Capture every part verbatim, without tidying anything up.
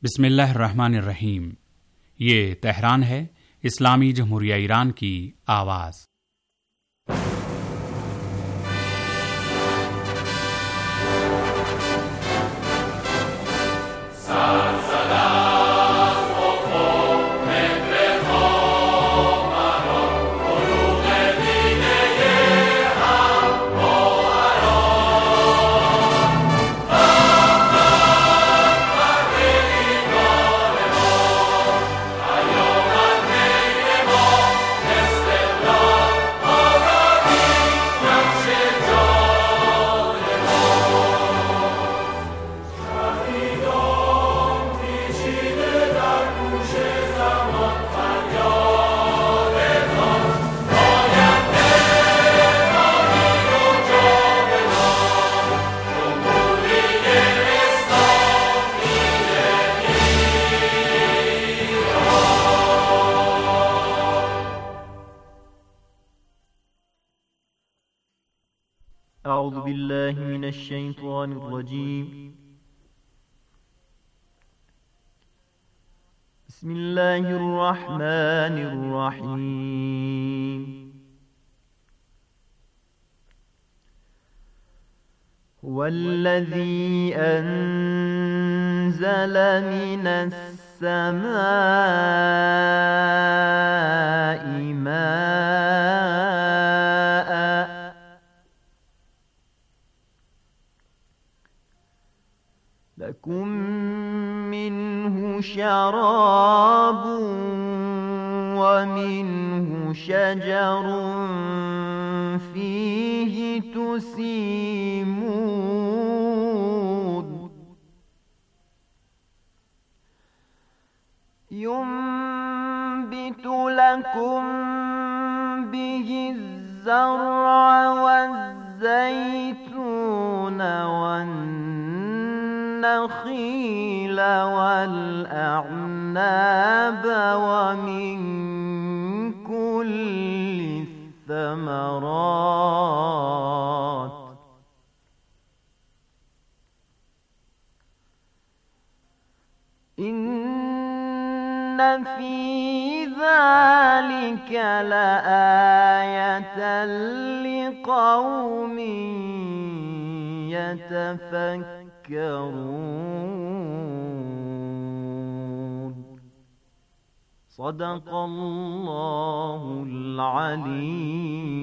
بسم اللہ الرحمن الرحیم۔ یہ تہران ہے، اسلامی جمہوریہ ایران کی آواز۔ اعوذ باللہ من الشیطان الرجیم، بسم اللہ الرحمن الرحیم۔ هو الذی انزل من السماء ماء لكم منه شراب ومنه شجر فيه تسيمون ينبت لكم به الزرع والزيتون والنخيل والأعناب ومن كل الثمرات إن في ذلك لآية لقوم يتفكرون، صدق اللہ العلی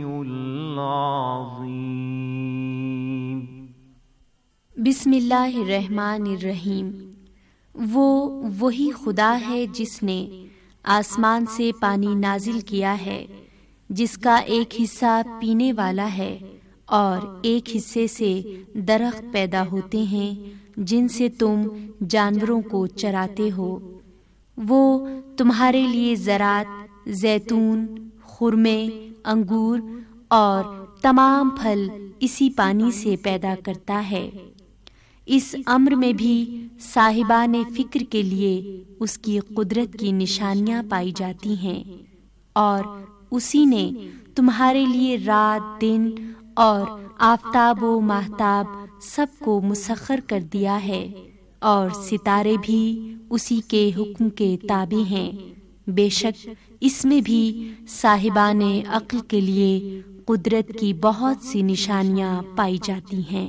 العظیم۔ بسم اللہ الرحمن الرحیم۔ وہ وہی خدا ہے جس نے آسمان سے پانی نازل کیا ہے، جس کا ایک حصہ پینے والا ہے اور ایک حصے سے درخت پیدا ہوتے ہیں جن سے تم جانوروں کو چراتے ہو۔ وہ تمہارے لیے زراعت، زیتون، خرمے، انگور اور تمام پھل اسی پانی سے پیدا کرتا ہے۔ اس امر میں بھی صاحبان فکر کے لیے اس کی قدرت کی نشانیاں پائی جاتی ہیں، اور اسی نے تمہارے لیے رات دن اور آفتاب و ماہتاب سب کو مسخر کر دیا ہے، اور ستارے بھی اسی کے حکم کے تابع ہیں۔ بے شک اس میں بھی صاحبان عقل کے لیے قدرت کی بہت سی نشانیاں پائی جاتی ہیں۔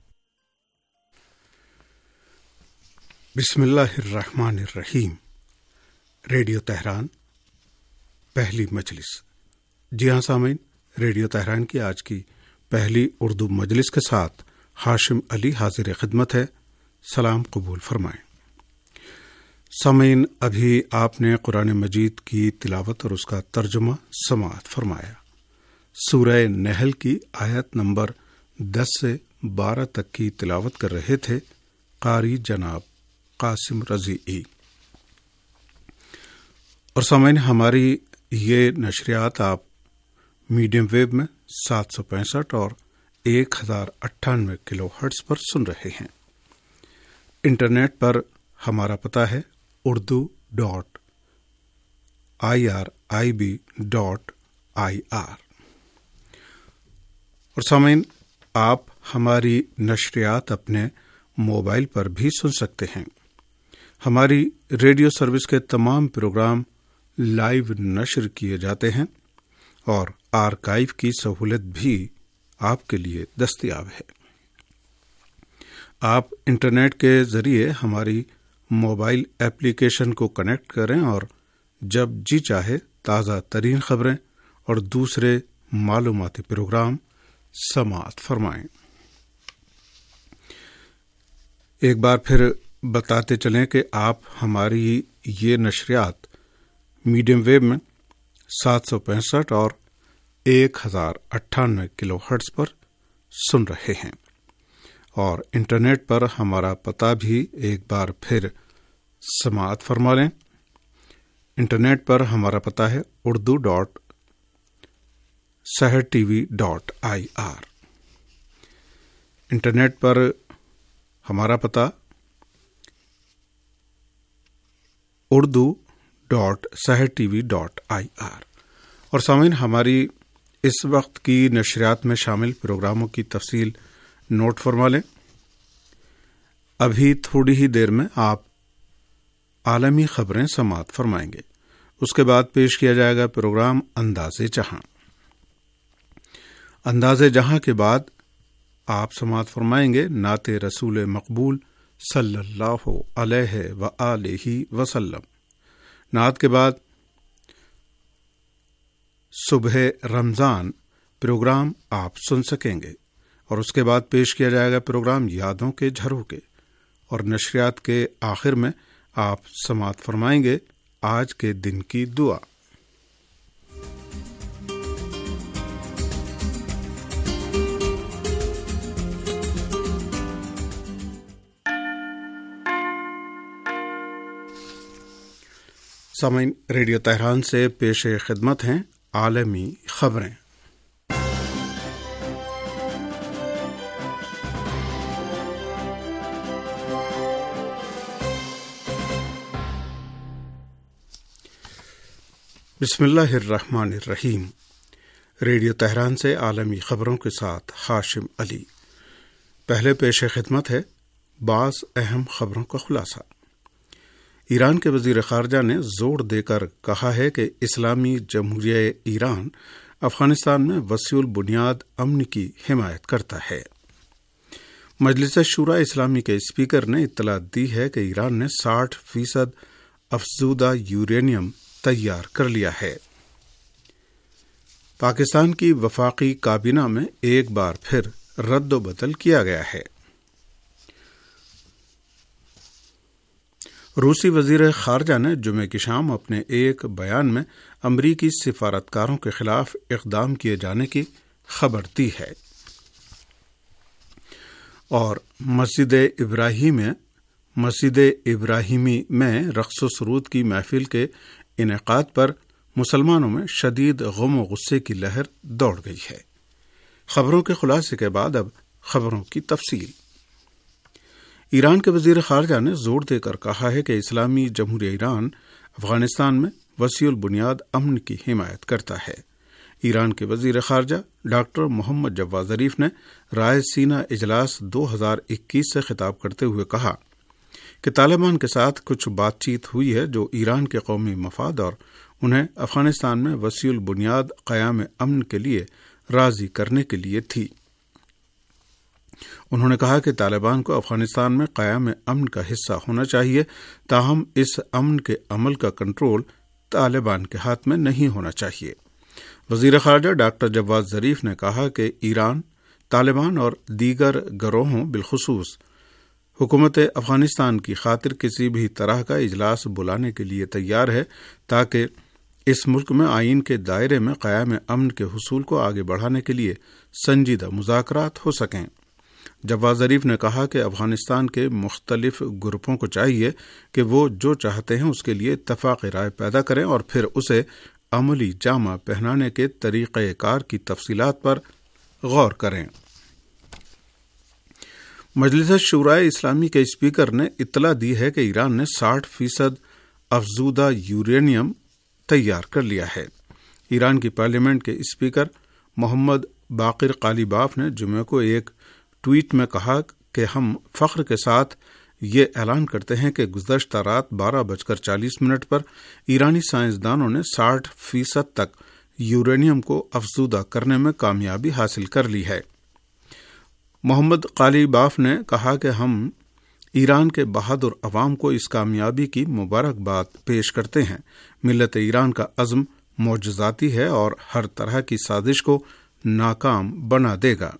بسم اللہ الرحمن الرحیم۔ ریڈیو تہران پہلی مجلس۔ جی ہاں سامعین، ریڈیو تہران کی آج کی پہلی اردو مجلس کے ساتھ ہاشم علی حاضر خدمت ہے۔ سلام قبول فرمائیں۔ سامعین، ابھی آپ نے قرآن مجید کی تلاوت اور اس کا ترجمہ سماعت فرمایا۔ سورہ نحل کی آیت نمبر دس سے بارہ تک کی تلاوت کر رہے تھے قاری جناب قاسم رضیعی۔ اور سامعین، ہماری یہ نشریات آپ میڈیم ویو میں سات سو پینسٹھ اور ایک ہزار اٹھانوے کلو ہرٹز پر سن رہے ہیں۔ انٹرنیٹ پر ہمارا پتہ ہے Urdu dot I R I B dot I R. اور سامعین، آپ ہماری نشریات اپنے موبائل پر بھی سن سکتے ہیں۔ ہماری ریڈیو سروس کے تمام پروگرام لائیو نشر کیے جاتے ہیں اور آرکائیو کی سہولت بھی آپ کے لیے دستیاب ہے۔ آپ انٹرنیٹ کے ذریعے ہماری موبائل ایپلیکیشن کو کنیکٹ کریں اور جب جی چاہے تازہ ترین خبریں اور دوسرے معلوماتی پروگرام سماعت فرمائیں۔ ایک بار پھر بتاتے چلیں کہ آپ ہماری یہ نشریات میڈیم ویو میں سات سو پینسٹھ اور ایک ہزار اٹھانوے کلو ہرٹز پر سن رہے ہیں، اور انٹرنیٹ پر ہمارا پتہ بھی ایک بار پھر سماعت فرما لیں۔ انٹرنیٹ پر ہمارا پتہ ہے Urdu dot Sahar T V dot I R. Internet پر ہمارا پتہ Urdu dot Sahar T V dot I R. اور سامعین، ہماری اس وقت کی نشریات میں شامل پروگراموں کی تفصیل نوٹ فرما لیں۔ ابھی تھوڑی ہی دیر میں آپ عالمی خبریں سماعت فرمائیں گے، اس کے بعد پیش کیا جائے گا پروگرام انداز جہاں۔ انداز جہاں کے بعد آپ سماعت فرمائیں گے نعت رسول مقبول صلی اللہ علیہ وآلہ وسلم۔ نعت کے بعد صبح رمضان پروگرام آپ سن سکیں گے، اور اس کے بعد پیش کیا جائے گا پروگرام یادوں کے جھروکے، اور نشریات کے آخر میں آپ سماعت فرمائیں گے آج کے دن کی دعا۔ سامعین، ریڈیو تہران سے پیش خدمت ہیں عالمی خبریں۔ بسم اللہ الرحمن الرحیم۔ ریڈیو تہران سے عالمی خبروں کے ساتھ ہاشم علی۔ پہلے پیش خدمت ہے بعض اہم خبروں کا خلاصہ۔ ایران کے وزیر خارجہ نے زور دے کر کہا ہے کہ اسلامی جمہوریہ ایران افغانستان میں وسیع البنیاد امن کی حمایت کرتا ہے۔ مجلس شورائے اسلامی کے اسپیکر نے اطلاع دی ہے کہ ایران نے ساٹھ فیصد افزودہ یورینیم تیار کر لیا ہے۔ پاکستان کی وفاقی کابینہ میں ایک بار پھر رد و بدل کیا گیا ہے۔ روسی وزیر خارجہ نے جمعے کی شام اپنے ایک بیان میں امریکی سفارتکاروں کے خلاف اقدام کیے جانے کی خبر دی ہے، اور مسجد ابراہیم مسجد ابراہیمی میں رقص و سرود کی محفل کے انعقاد پر مسلمانوں میں شدید غم و غصے کی لہر دوڑ گئی ہے۔ خبروں کے خلاصے کے بعد اب خبروں کی تفصیل۔ ایران کے وزیر خارجہ نے زور دے کر کہا ہے کہ اسلامی جمہوریہ ایران افغانستان میں وسیع البنیاد امن کی حمایت کرتا ہے۔ ایران کے وزیر خارجہ ڈاکٹر محمد جواد ظریف نے رائے سینہ اجلاس دو ہزار اکیس سے خطاب کرتے ہوئے کہا کہ طالبان کے ساتھ کچھ بات چیت ہوئی ہے جو ایران کے قومی مفاد اور انہیں افغانستان میں وسیع البنیاد قیام امن کے لیے راضی کرنے کے لیے تھی۔ انہوں نے کہا کہ طالبان کو افغانستان میں قیام امن کا حصہ ہونا چاہیے، تاہم اس امن کے عمل کا کنٹرول طالبان کے ہاتھ میں نہیں ہونا چاہیے۔ وزیر خارجہ ڈاکٹر جواد ظریف نے کہا کہ ایران طالبان اور دیگر گروہوں بالخصوص حکومت افغانستان کی خاطر کسی بھی طرح کا اجلاس بلانے کے لیے تیار ہے تاکہ اس ملک میں آئین کے دائرے میں قیام امن کے حصول کو آگے بڑھانے کے لیے سنجیدہ مذاکرات ہو سکیں۔ جواد ظریف نے کہا کہ افغانستان کے مختلف گروپوں کو چاہیے کہ وہ جو چاہتے ہیں اس کے لیے اتفاق رائے پیدا کریں اور پھر اسے عملی جامہ پہنانے کے طریقہ کار کی تفصیلات پر غور کریں۔ مجلس شورائے اسلامی کے اسپیکر نے اطلاع دی ہے کہ ایران نے ساٹھ فیصد افزودہ یورینیم تیار کر لیا ہے۔ ایران کی پارلیمنٹ کے اسپیکر محمد باقر قالیباف نے جمعے کو ایک ٹویٹ میں کہا کہ ہم فخر کے ساتھ یہ اعلان کرتے ہیں کہ گزشتہ رات بارہ بج کر چالیس منٹ پر ایرانی سائنسدانوں نے ساٹھ فیصد تک یورینیم کو افزودہ کرنے میں کامیابی حاصل کر لی ہے۔ محمد قالیباف نے کہا کہ ہم ایران کے بہادر عوام کو اس کامیابی کی مبارکباد پیش کرتے ہیں۔ ملت ایران کا عزم معجزاتی ہے اور ہر طرح کی سازش کو ناکام بنا دے گا۔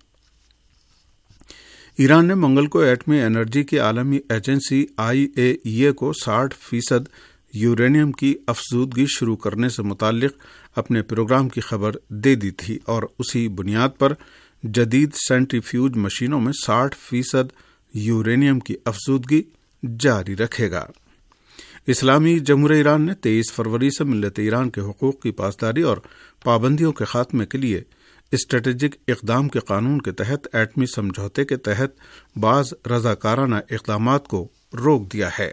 ایران نے منگل کو ایٹمی انرجی کی عالمی ایجنسی آئی اے ای اے کو ساٹھ فیصد یورینیم کی افزودگی شروع کرنے سے متعلق اپنے پروگرام کی خبر دے دی تھی اور اسی بنیاد پر جدید سینٹریفیوج مشینوں میں ساٹھ فیصد یورینیم کی افزودگی جاری رکھے گا۔ اسلامی جمہوریہ ایران نے تیئیس فروری سے ملت ایران کے حقوق کی پاسداری اور پابندیوں کے خاتمے کے لیے اسٹریٹجک اقدام کے قانون کے تحت ایٹمی سمجھوتے کے تحت بعض رضاکارانہ اقدامات کو روک دیا ہے۔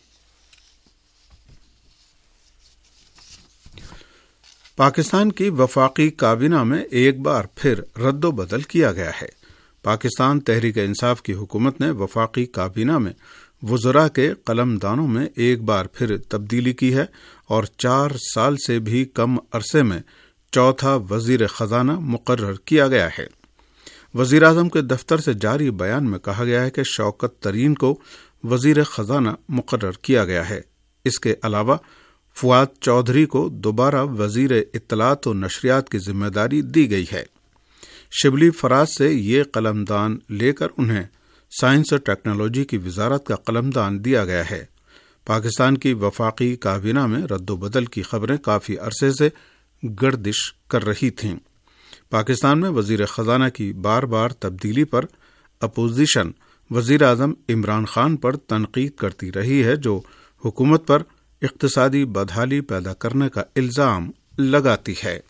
پاکستان کی وفاقی کابینہ میں ایک بار پھر رد و بدل کیا گیا ہے۔ پاکستان تحریک انصاف کی حکومت نے وفاقی کابینہ میں وزراء کے قلم دانوں میں ایک بار پھر تبدیلی کی ہے اور چار سال سے بھی کم عرصے میں چوتھا وزیر خزانہ مقرر کیا گیا ہے۔ وزیر اعظم کے دفتر سے جاری بیان میں کہا گیا ہے کہ شوکت ترین کو وزیر خزانہ مقرر کیا گیا ہے۔ اس کے علاوہ فواد چودھری کو دوبارہ وزیر اطلاعات و نشریات کی ذمہ داری دی گئی ہے۔ شبلی فراز سے یہ قلمدان لے کر انہیں سائنس اور ٹیکنالوجی کی وزارت کا قلمدان دیا گیا ہے۔ پاکستان کی وفاقی کابینہ میں رد و بدل کی خبریں کافی عرصے سے گردش کر رہی تھیں۔ پاکستان میں وزیر خزانہ کی بار بار تبدیلی پر اپوزیشن وزیر اعظم عمران خان پر تنقید کرتی رہی ہے، جو حکومت پر اقتصادی بدحالی پیدا کرنے کا الزام لگاتی ہے۔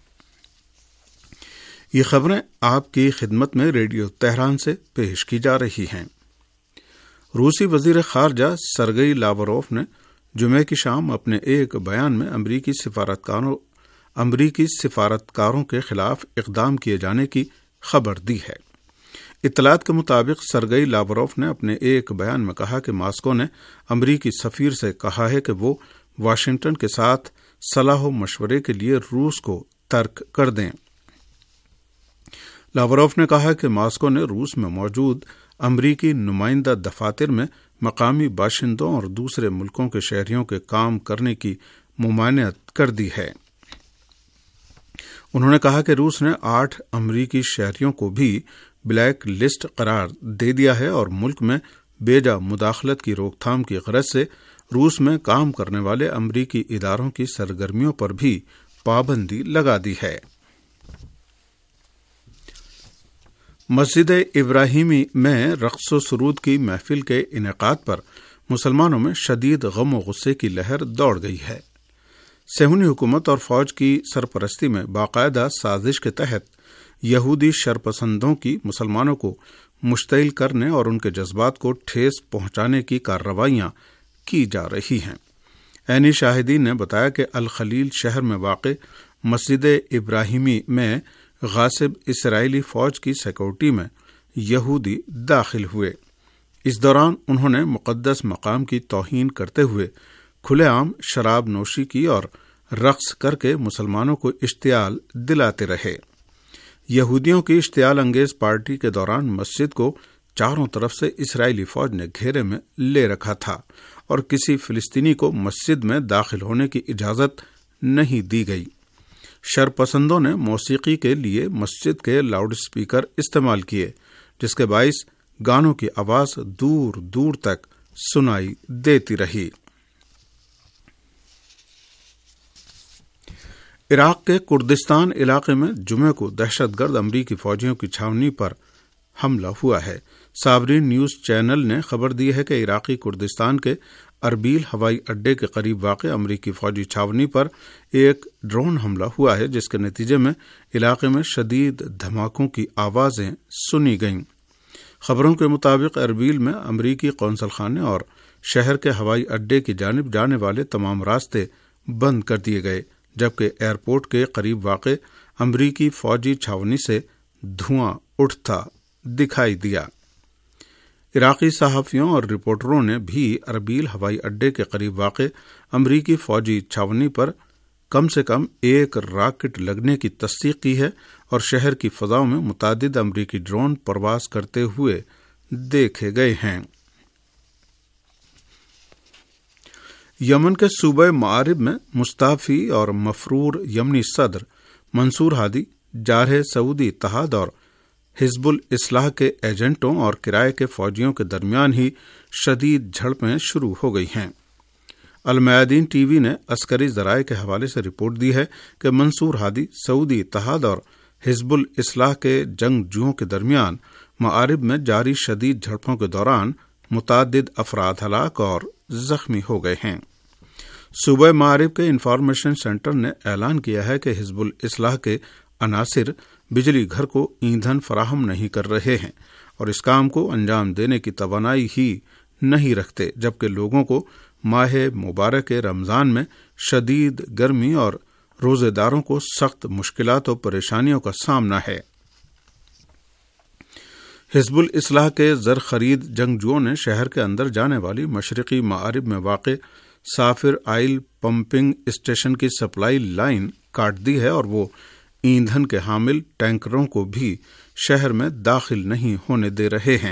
یہ خبریں آپ کی خدمت میں ریڈیو تہران سے پیش کی جا رہی ہیں۔ روسی وزیر خارجہ سرگئی لاوروف نے جمعے کی شام اپنے ایک بیان میں امریکی سفارتکاروں امریکی سفارتکاروں کے خلاف اقدام کیے جانے کی خبر دی ہے۔ اطلاعات کے مطابق سرگئی لاوروف نے اپنے ایک بیان میں کہا کہ ماسکو نے امریکی سفیر سے کہا ہے کہ وہ واشنگٹن کے ساتھ صلاح و مشورے کے لیے روس کو ترک کر دیں۔ لاوروف نے کہا کہ ماسکو نے روس میں موجود امریکی نمائندہ دفاتر میں مقامی باشندوں اور دوسرے ملکوں کے شہریوں کے کام کرنے کی ممانعت کر دی ہے۔ انہوں نے کہا کہ روس نے آٹھ امریکی شہریوں کو بھی بلیک لسٹ قرار دے دیا ہے اور ملک میں بیجا مداخلت کی روک تھام کی غرض سے روس میں کام کرنے والے امریکی اداروں کی سرگرمیوں پر بھی پابندی لگا دی ہے۔ مسجد ابراہیمی میں رقص و سرود کی محفل کے انعقاد پر مسلمانوں میں شدید غم و غصے کی لہر دوڑ گئی ہے۔ صہیونی حکومت اور فوج کی سرپرستی میں باقاعدہ سازش کے تحت یہودی شرپسندوں کی مسلمانوں کو مشتعل کرنے اور ان کے جذبات کو ٹھیس پہنچانے کی کارروائیاں کی جا رہی ہیں۔ عینی شاہدین نے بتایا کہ الخلیل شہر میں واقع مسجد ابراہیمی میں غاصب اسرائیلی فوج کی سیکورٹی میں یہودی داخل ہوئے۔ اس دوران انہوں نے مقدس مقام کی توہین کرتے ہوئے کھلے عام شراب نوشی کی اور رقص کر کے مسلمانوں کو اشتعال دلاتے رہے۔ یہودیوں کی اشتعال انگیز پارٹی کے دوران مسجد کو چاروں طرف سے اسرائیلی فوج نے گھیرے میں لے رکھا تھا اور کسی فلسطینی کو مسجد میں داخل ہونے کی اجازت نہیں دی گئی۔ شرپسندوں نے موسیقی کے لیے مسجد کے لاؤڈ اسپیکر استعمال کیے، جس کے باعث گانوں کی آواز دور دور تک سنائی دیتی رہی۔ عراق کے کردستان علاقے میں جمعے کو دہشت گرد امریکی فوجیوں کی چھاونی پر حملہ ہوا ہے۔ صابرین نیوز چینل نے خبر دی ہے کہ عراقی کردستان کے اربیل ہوائی اڈے کے قریب واقع امریکی فوجی چھاونی پر ایک ڈرون حملہ ہوا ہے، جس کے نتیجے میں علاقے میں شدید دھماکوں کی آوازیں سنی گئیں۔ خبروں کے مطابق اربیل میں امریکی قونصل خانے اور شہر کے ہوائی اڈے کی جانب جانے والے تمام راستے بند کر دیے گئے، جبکہ ایئرپورٹ کے قریب واقع امریکی فوجی چھاونی سے دھواں اٹھتا دکھائی دیا۔ عراقی صحافیوں اور رپورٹروں نے بھی اربیل ہوائی اڈے کے قریب واقع امریکی فوجی چھاونی پر کم سے کم ایک راکٹ لگنے کی تصدیق کی ہے اور شہر کی فضاؤں میں متعدد امریکی ڈرون پرواز کرتے ہوئے دیکھے گئے ہیں۔ یمن کے صوبہ معارب میں مستعفی اور مفرور یمنی صدر منصور ہادی جارح سعودی اتحاد اور حزب الاصلاح کے ایجنٹوں اور کرائے کے فوجیوں کے درمیان ہی شدید جھڑپیں شروع ہو گئی ہیں۔ المیادین ٹی وی نے عسکری ذرائع کے حوالے سے رپورٹ دی ہے کہ منصور ہادی سعودی اتحاد اور حزب الاصلاح کے جنگجوؤں کے درمیان معارب میں جاری شدید جھڑپوں کے دوران متعدد افراد ہلاک اور زخمی ہو گئے ہیں۔ صوبہ معارب کے انفارمیشن سینٹر نے اعلان کیا ہے کہ حزب الاصلاح کے عناصر بجلی گھر کو ایندھن فراہم نہیں کر رہے ہیں اور اس کام کو انجام دینے کی توانائی ہی نہیں رکھتے، جبکہ لوگوں کو ماہ مبارک رمضان میں شدید گرمی اور روزے داروں کو سخت مشکلات و پریشانیوں کا سامنا ہے۔ حزب الاصلاح کے زر خرید جنگجوؤں نے شہر کے اندر جانے والی مشرقی معارب میں واقع سافر آئل پمپنگ اسٹیشن کی سپلائی لائن کاٹ دی ہے اور وہ ایندھن کے حامل ٹینکروں کو بھی شہر میں داخل نہیں ہونے دے رہے ہیں۔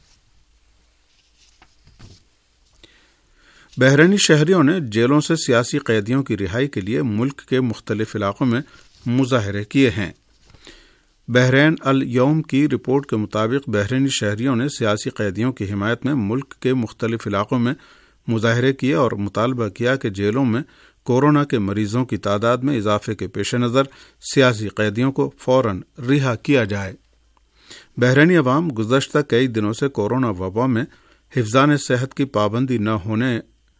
بحرینی شہریوں نے جیلوں سے سیاسی قیدیوں کی رہائی کے لیے ملک کے مختلف علاقوں میں مظاہرے کیے ہیں۔ بحرین الیوم کی رپورٹ کے مطابق بحرینی شہریوں نے سیاسی قیدیوں کی حمایت میں ملک کے مختلف علاقوں میں مظاہرے کیے اور مطالبہ کیا کہ جیلوں میں کورونا کے مریضوں کی تعداد میں اضافے کے پیش نظر سیاسی قیدیوں کو فوراً رہا کیا جائے۔ بحرینی عوام گزشتہ کئی دنوں سے کورونا وبا میں حفظان صحت کی پابندی نہ ہونے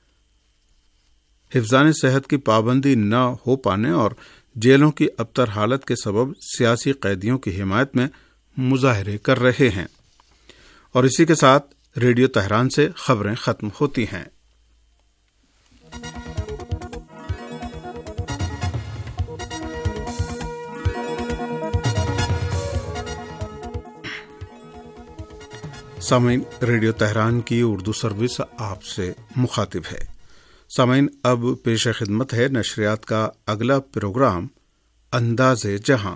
حفظان صحت کی پابندی نہ ہو پانے اور جیلوں کی ابتر حالت کے سبب سیاسی قیدیوں کی حمایت میں مظاہرے کر رہے ہیں۔ اور اسی کے ساتھ ریڈیو تہران سے خبریں ختم ہوتی ہیں۔ سامعین، ریڈیو تہران کی اردو سروس آپ سے مخاطب ہے۔ سامعین، اب پیش خدمت ہے نشریات کا اگلا پروگرام انداز جہاں۔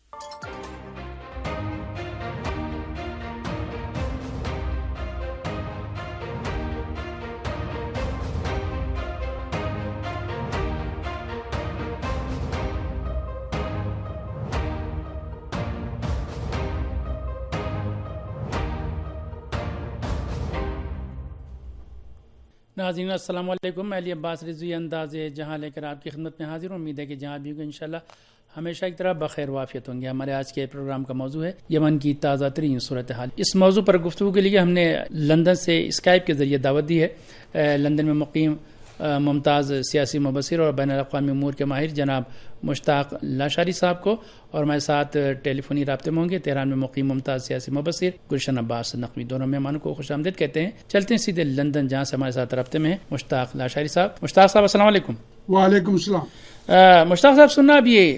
ناظرین السلام علیکم، میں علی عباس رضوی انداز جہاں لے کر آپ کی خدمت میں حاضر ہوں۔ امید ہے کہ جہاں بھی ہوں انشاءاللہ ہمیشہ کی طرح بخیر وافیت ہوں گے۔ ہمارے آج کے پروگرام کا موضوع ہے یمن کی تازہ ترین صورتحال۔ اس موضوع پر گفتگو کے لیے ہم نے لندن سے اسکائپ کے ذریعے دعوت دی ہے۔ لندن میں مقیم ممتاز سیاسی مبصر اور بین الاقوامی امور کے ماہر جناب مشتاق لاشاری صاحب کو، اور ہمارے ساتھ ٹیلی فونی رابطے میں ہوں گے تہران میں مقیم ممتاز سیاسی مبصر گلشن عباس نقوی۔ دونوں مہمانوں کو خوش آمدید کہتے ہیں۔ چلتے ہیں سیدھے لندن، جہاں سے ہمارے ساتھ رابطے میں ہیں مشتاق لاشاری صاحب۔ مشتاق صاحب السلام علیکم۔ وعلیکم السلام۔ مشتاق صاحب، سننا اب یہ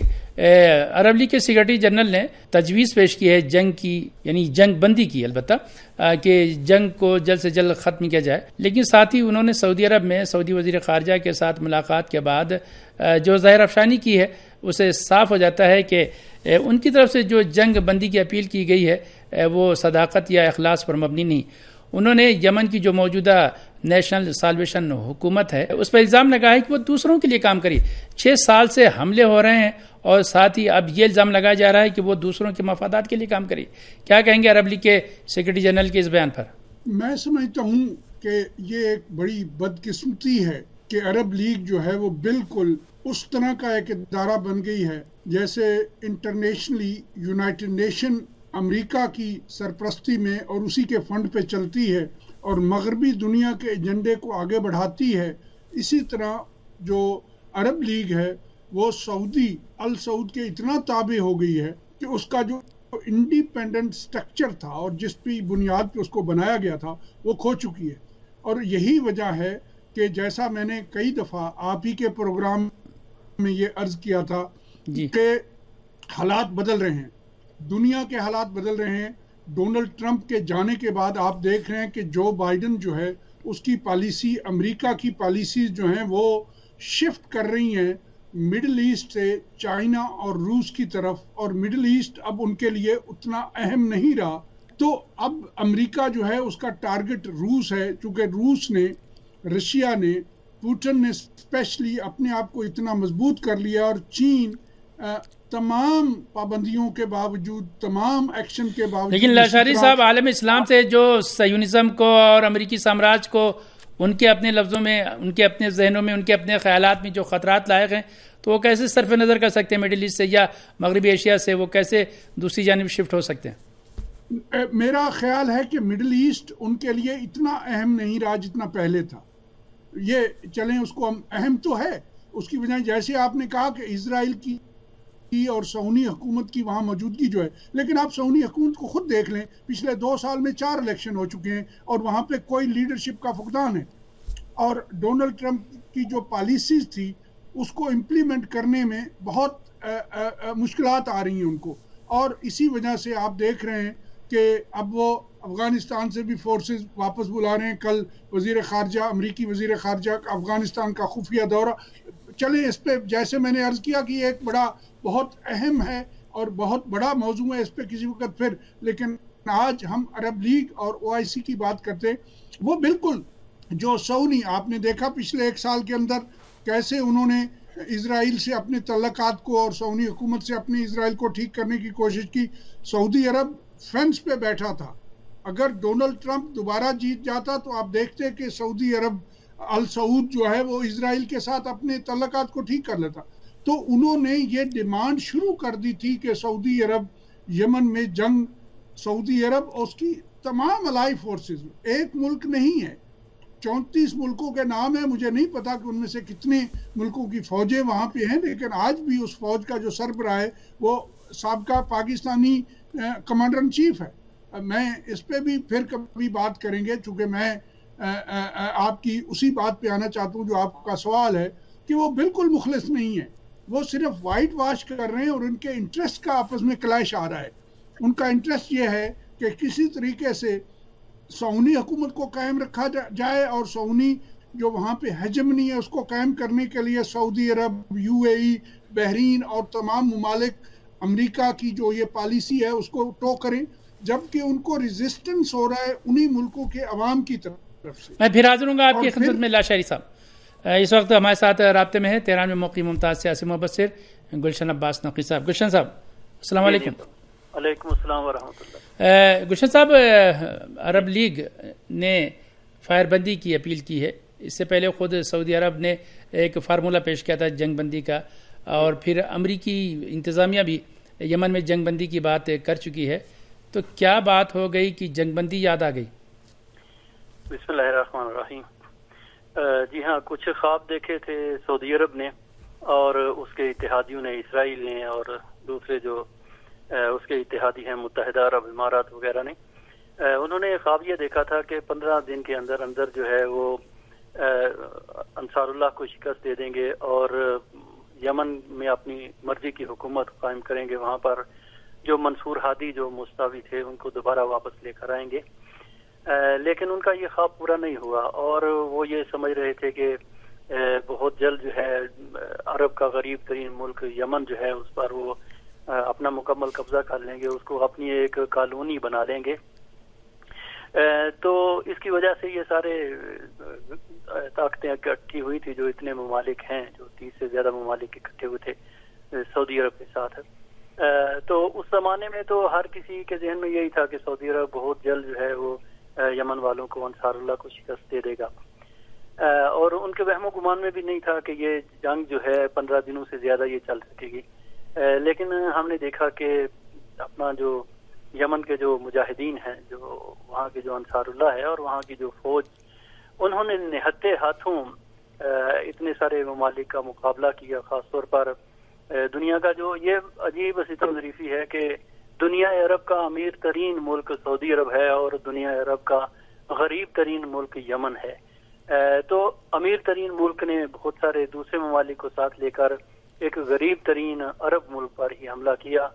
عرب لیگ کے سیکرٹری جنرل نے تجویز پیش کی ہے جنگ کی، یعنی جنگ بندی کی، البتہ کہ جنگ کو جلد سے جلد ختم کیا جائے، لیکن ساتھ ہی انہوں نے سعودی عرب میں سعودی وزیر خارجہ کے ساتھ ملاقات کے بعد جو ظاہر افشانی کی ہے اسے صاف ہو جاتا ہے کہ ان کی طرف سے جو جنگ بندی کی اپیل کی گئی ہے وہ صداقت یا اخلاص پر مبنی نہیں۔ انہوں نے یمن کی جو موجودہ نیشنل سالویشن حکومت ہے اس پر الزام لگایا کہ وہ دوسروں کے لیے کام کری۔ چھ سال سے حملے ہو رہے ہیں اور ساتھ ہی اب یہ الزام لگایا جا رہا ہے کہ وہ دوسروں کے مفادات کے لیے کام کری۔ کیا کہیں گے عرب لیگ کے سیکرٹری جنرل کے اس بیان پر؟ میں سمجھتا ہوں کہ یہ ایک بڑی بدقسمتی ہے کہ عرب لیگ جو ہے وہ بالکل اس طرح کا ایک ادارہ بن گئی ہے جیسے انٹرنیشنلی یونائٹڈ نیشن امریکہ کی سرپرستی میں اور اسی کے فنڈ پہ چلتی ہے اور مغربی دنیا کے ایجنڈے کو آگے بڑھاتی ہے۔ اسی طرح جو عرب لیگ ہے وہ سعودی السعود کے اتنا تابع ہو گئی ہے کہ اس کا جو انڈیپینڈنٹ سٹرکچر تھا اور جس پہ بنیاد پہ اس کو بنایا گیا تھا وہ کھو چکی ہے۔ اور یہی وجہ ہے کہ جیسا میں نے کئی دفعہ آپ ہی کے پروگرام میں یہ عرض کیا تھا جی کہ حالات بدل رہے ہیں، دنیا کے حالات بدل رہے ہیں، ڈونلڈ ٹرمپ کے جانے کے بعد آپ دیکھ رہے ہیں کہ جو بائیڈن جو ہے اس کی پالیسی، امریکہ کی پالیسیز جو ہیں وہ شفٹ کر رہی ہیں مڈل ایسٹ سے چائنا اور روس کی طرف، اور مڈل ایسٹ اب ان کے لیے اتنا اہم نہیں رہا. تو اب امریکہ جو ہے اس کا ٹارگٹ روس ہے، چونکہ روس نے، رشیا نے، پوٹن نے اسپیشلی اپنے آپ کو اتنا مضبوط کر لیا، اور چین تمام پابندیوں کے باوجود، تمام ایکشن کے باوجود. لیکن لاشاری صاحب، عالم اسلام سے جو سیونزم کو اور امریکی سامراج کو ان کے اپنے لفظوں میں، ان کے اپنے ذہنوں میں، ان کے اپنے خیالات میں جو خطرات لائق ہیں، تو وہ کیسے صرف نظر کر سکتے ہیں مڈل ایسٹ سے یا مغربی ایشیا سے؟ وہ کیسے دوسری جانب شفٹ ہو سکتے ہیں؟ میرا خیال ہے کہ مڈل ایسٹ ان کے لیے اتنا اہم نہیں رہا جتنا پہلے تھا. یہ چلیں اس کو اہم تو ہے، اس کی وجہ جیسے آپ نے کہا کہ اسرائیل کی اور سعودی حکومت کی وہاں موجودگی جو ہے، لیکن آپ سعودی حکومت کو خود دیکھ لیں، پچھلے دو سال میں چار الیکشن ہو چکے ہیں اور وہاں پہ کوئی لیڈرشپ کا فقدان ہے، اور ڈونلڈ ٹرمپ کی جو پالیسیز تھی اس کو امپلیمنٹ کرنے میں بہت آ, آ, آ, مشکلات آ رہی ہیں ان کو. اور اسی وجہ سے آپ دیکھ رہے ہیں کہ اب وہ افغانستان سے بھی فورسز واپس بلا رہے ہیں. کل وزیر خارجہ، امریکی وزیر خارجہ افغانستان کا خفیہ دورہ. چلیں اس پہ، جیسے میں نے عرض کیا کہ یہ ایک بڑا بہت اہم ہے اور بہت بڑا موضوع ہے، اس پہ کسی وقت پھر، لیکن آج ہم عرب لیگ اور او آئی سی کی بات کرتے ہیں. وہ بالکل جو سعودی، آپ نے دیکھا پچھلے ایک سال کے اندر کیسے انہوں نے اسرائیل سے اپنے تعلقات کو اور سعودی حکومت سے اپنے اسرائیل کو ٹھیک کرنے کی کوشش کی. سعودی عرب فینس پہ بیٹھا تھا. اگر ڈونلڈ ٹرمپ دوبارہ جیت جاتا تو آپ دیکھتے کہ سعودی عرب السعود جو ہے وہ اسرائیل کے ساتھ اپنے تعلقات کو ٹھیک کر لیتا. تو انہوں نے یہ ڈیمانڈ شروع کر دی تھی کہ سعودی عرب یمن میں جنگ، سعودی عرب اور اس کی تمام الائی فورسز، ایک ملک نہیں ہے، چونتیس ملکوں کے نام ہیں، مجھے نہیں پتا کہ ان میں سے کتنے ملکوں کی فوجیں وہاں پہ ہیں، لیکن آج بھی اس فوج کا جو سربراہ ہے وہ سابقہ پاکستانی کمانڈر ان چیف ہے. میں اس پہ بھی پھر کبھی بات کریں گے، چونکہ میں آپ کی اسی بات پہ آنا چاہتا ہوں جو آپ کا سوال ہے کہ وہ بالکل مخلص نہیں ہے. وہ صرف وائٹ واش کر رہے ہیں اور ان کے انٹرسٹ کا آپس میں کلیش آ رہا ہے. ان کا انٹرسٹ یہ ہے کہ کسی طریقے سے سعودی حکومت کو قائم رکھا جائے، اور سعودی جو وہاں پہ ہیجمنی ہے اس کو قائم کرنے کے لیے سعودی عرب، یو اے ای، بحرین اور تمام ممالک امریکہ کی جو یہ پالیسی ہے اس کو ٹو کریں، جبکہ ان کو ریزسٹنس ہو رہا ہے انہی ملکوں کے عوام کی طرف سے. میں پھر حاضر ہوں گا آپ کی خدمت میں لاشاری صاحب. اس وقت ہمارے ساتھ رابطے میں ہے تہران میں موقع ممتاز سیاسی مبصر گلشن عباس نقوی صاحب. گلشن صاحب السلام علیکم. وعلیکم السلام ورحمۃ اللہ. گلشن صاحب، عرب لیگ نے فائر بندی کی اپیل کی ہے. اس سے پہلے خود سعودی عرب نے ایک فارمولہ پیش کیا تھا جنگ بندی کا، اور پھر امریکی انتظامیہ بھی یمن میں جنگ بندی کی بات کر چکی ہے. تو کیا بات ہو گئی کہ جنگ بندی یاد آ گئی؟ بسم اللہ الرحمن الرحیم. جی ہاں، کچھ خواب دیکھے تھے سعودی عرب نے اور اس کے اتحادیوں نے، اسرائیل نے اور دوسرے جو اس کے اتحادی ہیں متحدہ عرب امارات وغیرہ نے. انہوں نے خواب یہ دیکھا تھا کہ پندرہ دن کے اندر اندر جو ہے وہ انصار اللہ کو شکست دے دیں گے اور یمن میں اپنی مرضی کی حکومت قائم کریں گے. وہاں پر جو منصور ہادی جو مستعفی تھے ان کو دوبارہ واپس لے کر آئیں گے. لیکن ان کا یہ خواب پورا نہیں ہوا، اور وہ یہ سمجھ رہے تھے کہ بہت جلد جو ہے عرب کا غریب ترین ملک یمن جو ہے اس پر وہ اپنا مکمل قبضہ کر لیں گے، اس کو اپنی ایک کالونی بنا لیں گے. تو اس کی وجہ سے یہ سارے طاقتیں اکٹھی ہوئی تھی، جو اتنے ممالک ہیں، جو تیس سے زیادہ ممالک اکٹھے ہوئے تھے سعودی عرب کے ساتھ. تو اس زمانے میں تو ہر کسی کے ذہن میں یہی تھا کہ سعودی عرب بہت جلد جو ہے وہ یمن والوں کو، انصار اللہ کو شکست دے دے گا، اور ان کے وہم و گمان میں بھی نہیں تھا کہ یہ جنگ جو ہے پندرہ دنوں سے زیادہ یہ چل سکے گی. لیکن ہم نے دیکھا کہ اپنا جو یمن کے جو مجاہدین ہیں، جو وہاں کے جو انصار اللہ ہے اور وہاں کی جو فوج، انہوں نے نہتے ہاتھوں اتنے سارے ممالک کا مقابلہ کیا. خاص طور پر دنیا کا جو یہ عجیب ستم ظریفی ہے کہ دنیا عرب کا امیر ترین ملک سعودی عرب ہے اور دنیا عرب کا غریب ترین ملک یمن ہے. تو امیر ترین ملک نے بہت سارے دوسرے ممالک کو ساتھ لے کر ایک غریب ترین عرب ملک پر ہی حملہ کیا،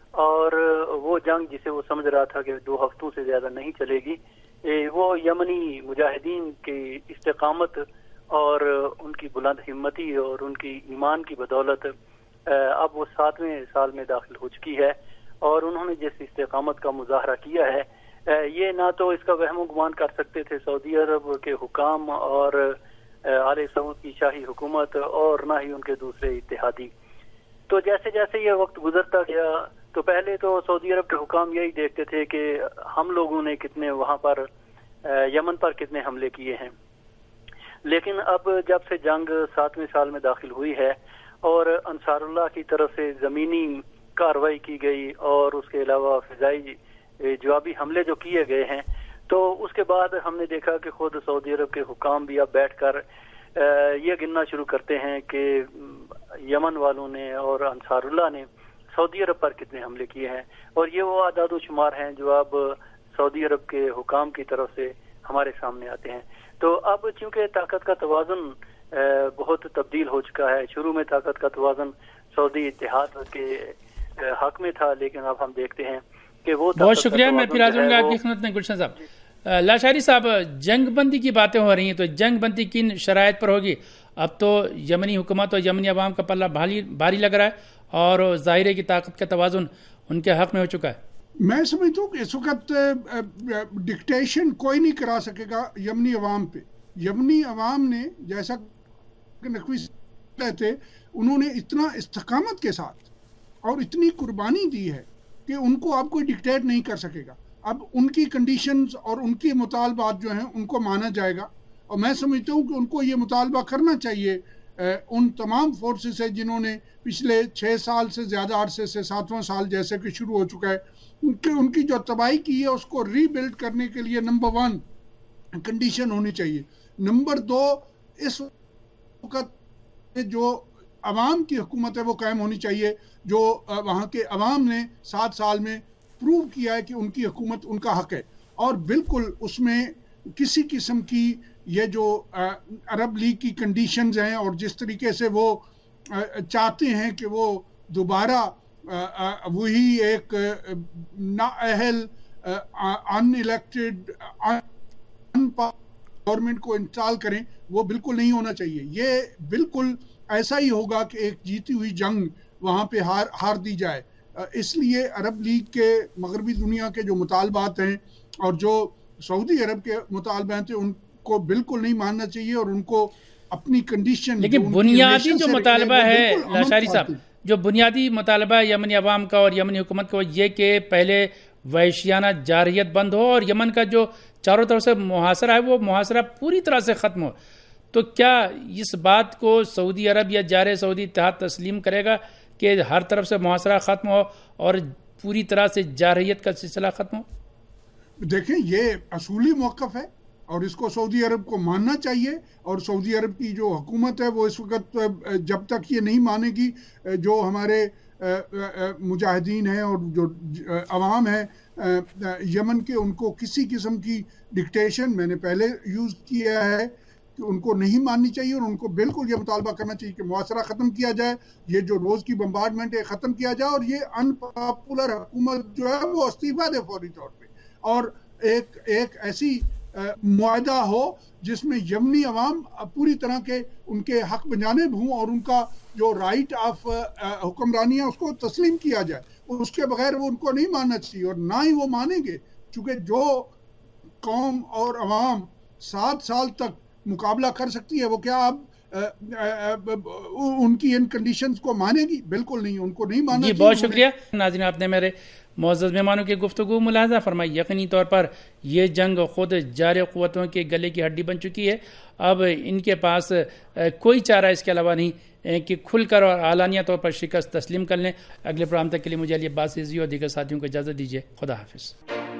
اور وہ جنگ جسے وہ سمجھ رہا تھا کہ دو ہفتوں سے زیادہ نہیں چلے گی، وہ یمنی مجاہدین کی استقامت اور ان کی بلند ہمتی اور ان کی ایمان کی بدولت اب وہ ساتویں سال میں داخل ہو چکی ہے، اور انہوں نے جس استقامت کا مظاہرہ کیا ہے یہ نہ تو اس کا وہم و گمان کر سکتے تھے سعودی عرب کے حکام اور آل سعود کی شاہی حکومت، اور نہ ہی ان کے دوسرے اتحادی۔ تو جیسے جیسے یہ وقت گزرتا گیا تو پہلے تو سعودی عرب کے حکام یہی دیکھتے تھے کہ ہم لوگوں نے کتنے وہاں پر یمن پر کتنے حملے کیے ہیں، لیکن اب جب سے جنگ ساتویں سال میں داخل ہوئی ہے اور انصار اللہ کی طرف سے زمینی کارروائی کی گئی اور اس کے علاوہ فضائی جوابی حملے جو کیے گئے ہیں، تو اس کے بعد ہم نے دیکھا کہ خود سعودی عرب کے حکام بھی اب بیٹھ کر یہ گننا شروع کرتے ہیں کہ یمن والوں نے اور انصار اللہ نے سعودی عرب پر کتنے حملے کیے ہیں، اور یہ وہ اعداد و شمار ہیں جو اب سعودی عرب کے حکام کی طرف سے ہمارے سامنے آتے ہیں۔ تو اب چونکہ طاقت کا توازن بہت تبدیل ہو چکا ہے، شروع میں طاقت کا توازن سعودی اتحاد کے حق میں تھا، لیکن اب ہم دیکھتے ہیں کہ وہ بہت شکریہ۔ میں پھر حاضر ہوں گا آپ کی خدمت میں گلشن صاحب۔ لاشاری صاحب، جنگ بندی کی باتیں ہو رہی ہیں، تو جنگ بندی کن شرائط پر ہوگی؟ اب تو یمنی حکومت اور یمنی عوام کا پلہ بھاری لگ رہا ہے اور ظاہر ہے کہ طاقت کا توازن ان کے حق میں ہو چکا ہے۔ میں سمجھتا ہوں کہ اس وقت ڈکٹیشن کوئی نہیں کرا سکے گا یمنی عوام پہ۔ یمنی عوام نے جیسا کہ نقوی تھے، انہوں نے اتنا استقامت کے ساتھ اور اتنی قربانی دی ہے کہ ان کو اب کوئی ڈکٹیٹ نہیں کر سکے گا۔ اب ان کی کنڈیشنز اور ان کی مطالبات جو ہیں ان کو مانا جائے گا، اور میں سمجھتا ہوں کہ ان کو یہ مطالبہ کرنا چاہیے ان تمام فورسز سے جنہوں نے پچھلے چھ سال سے زیادہ عرصے سے ساتواں سال جیسے کہ شروع ہو چکا ہے، ان کی جو تباہی کی ہے اس کو ری بلڈ کرنے کے لیے نمبر ون کنڈیشن ہونی چاہیے۔ نمبر دو، اس وقت جو عوام کی حکومت ہے وہ قائم ہونی چاہیے، جو وہاں کے عوام نے سات سال میں پروو کیا ہے کہ ان کی حکومت ان کا حق ہے، اور بالکل اس میں کسی قسم کی یہ جو عرب لیگ کی کنڈیشنز ہیں اور جس طریقے سے وہ چاہتے ہیں کہ وہ دوبارہ وہی ایک نااہل ان الیکٹڈ گورنمنٹ کو انسٹال کریں، وہ بالکل نہیں ہونا چاہیے۔ یہ بالکل ایسا ہی ہوگا کہ ایک جیتی ہوئی جنگ وہاں پہ ہار ہار دی جائے۔ اس لیے عرب لیگ کے مغربی دنیا کے جو مطالبات ہیں اور جو سعودی عرب کے مطالبات ہیں ان کو بالکل نہیں ماننا چاہیے، اور ان کو اپنی کنڈیشن، لیکن بنیادی جو مطالبہ ہے لاشاری صاحب، جو بنیادی مطالبہ ہے یمنی عوام کا اور یمنی حکومت کا، یہ کہ پہلے وحشیانہ جارحیت بند ہو اور یمن کا جو چاروں طرف سے محاصرہ ہے وہ محاصرہ پوری طرح سے ختم ہو۔ تو کیا اس بات کو سعودی عرب یا جارح سعودی اتحاد تسلیم کرے گا کہ ہر طرف سے محاصرہ ختم ہو اور پوری طرح سے جارحیت کا سلسلہ ختم ہو؟ دیکھیں، یہ اصولی موقف ہے اور اس کو سعودی عرب کو ماننا چاہیے، اور سعودی عرب کی جو حکومت ہے وہ اس وقت جب تک یہ نہیں مانے گی، جو ہمارے مجاہدین ہیں اور جو عوام ہے یمن کے، ان کو کسی قسم کی ڈکٹیشن میں نے پہلے یوز کیا ہے کہ ان کو نہیں ماننی چاہیے، اور ان کو بالکل یہ مطالبہ کرنا چاہیے کہ محاصرہ ختم کیا جائے، یہ جو روز کی بمبارڈمنٹ ہے ختم کیا جائے، اور یہ ان پاپولر حکومت جو ہے وہ استعفیٰ دے فوری طور پہ، اور ایک ایک ایسی معاہدہ ہو جس میں یمنی عوام پوری طرح کے ان کے حق بجانب ہوں اور ان کا جو رائٹ آف حکمرانی ہے اس کو تسلیم کیا جائے۔ اس کے بغیر وہ ان کو نہیں ماننا چاہیے، اور نہ ہی وہ مانیں گے، چونکہ جو قوم اور عوام سات سال تک مقابلہ کر سکتی ہے وہ کیا اب ان کی ان کنڈیشنز کو مانے گی؟ بالکل نہیں، ان کو نہیں ماننا جی چاہیے۔ بہت شکریہ ناظرین، آپ نے میرے معزز مہمانوں کی گفتگو ملاحظہ فرمائی۔ یقینی طور پر یہ جنگ خود جارح قوتوں کے گلے کی ہڈی بن چکی ہے، اب ان کے پاس کوئی چارہ اس کے علاوہ نہیں کہ کھل کر اور اعلانیہ طور پر شکست تسلیم کر لیں۔ اگلے پروگرام تک کے لیے مجھے علی عباس رضوی اور دیگر ساتھیوں کو اجازت دیجیے۔ خدا حافظ۔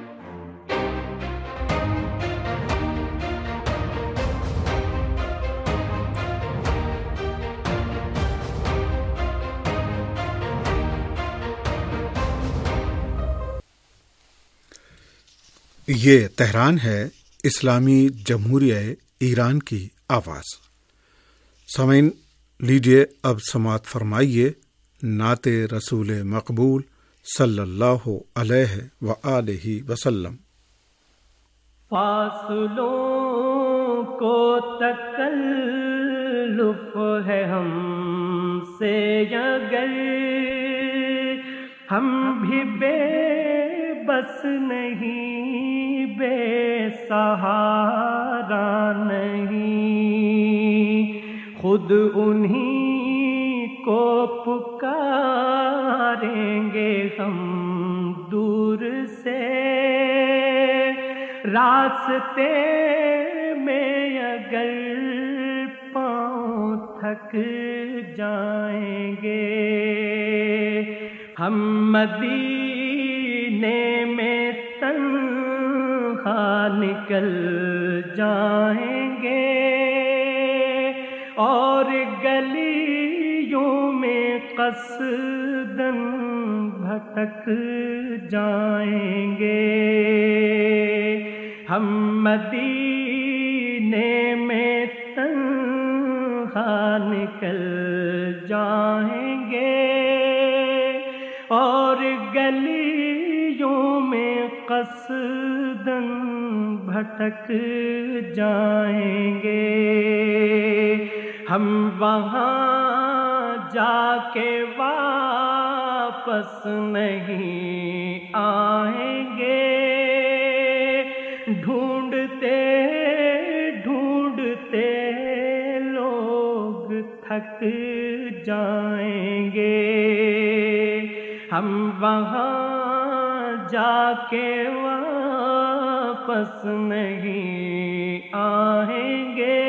یہ تہران ہے، اسلامی جمہوریہ ایران کی آواز۔ سامعین، لیجیے اب سماعت فرمائیے نعت رسول مقبول صلی اللہ علیہ وآلہ وسلم۔ فاصلوں کو تکلف ہے ہم سے اگر، ہم بھی بے بس نہیں، بے سہارا نہیں، خود انہی کو پکاریں گے ہم دور سے، راستے میں اگر پاؤں تھک جائیں گے، ہم مدینے میں تنہا نکل جائیں گے، اور گلیوں میں قصداً بھٹک جائیں گے، ہم مدینے میں تنہا نکل جائیں گے، اور گلیوں میں قصداً بھٹک جائیں گے، ہم وہاں جا کے واپس نہیں آئیں گے، ڈھونڈتے ڈھونڈتے لوگ تھک جائیں گے، ہم وہاں جا کے واپس نہیں آئیں گے،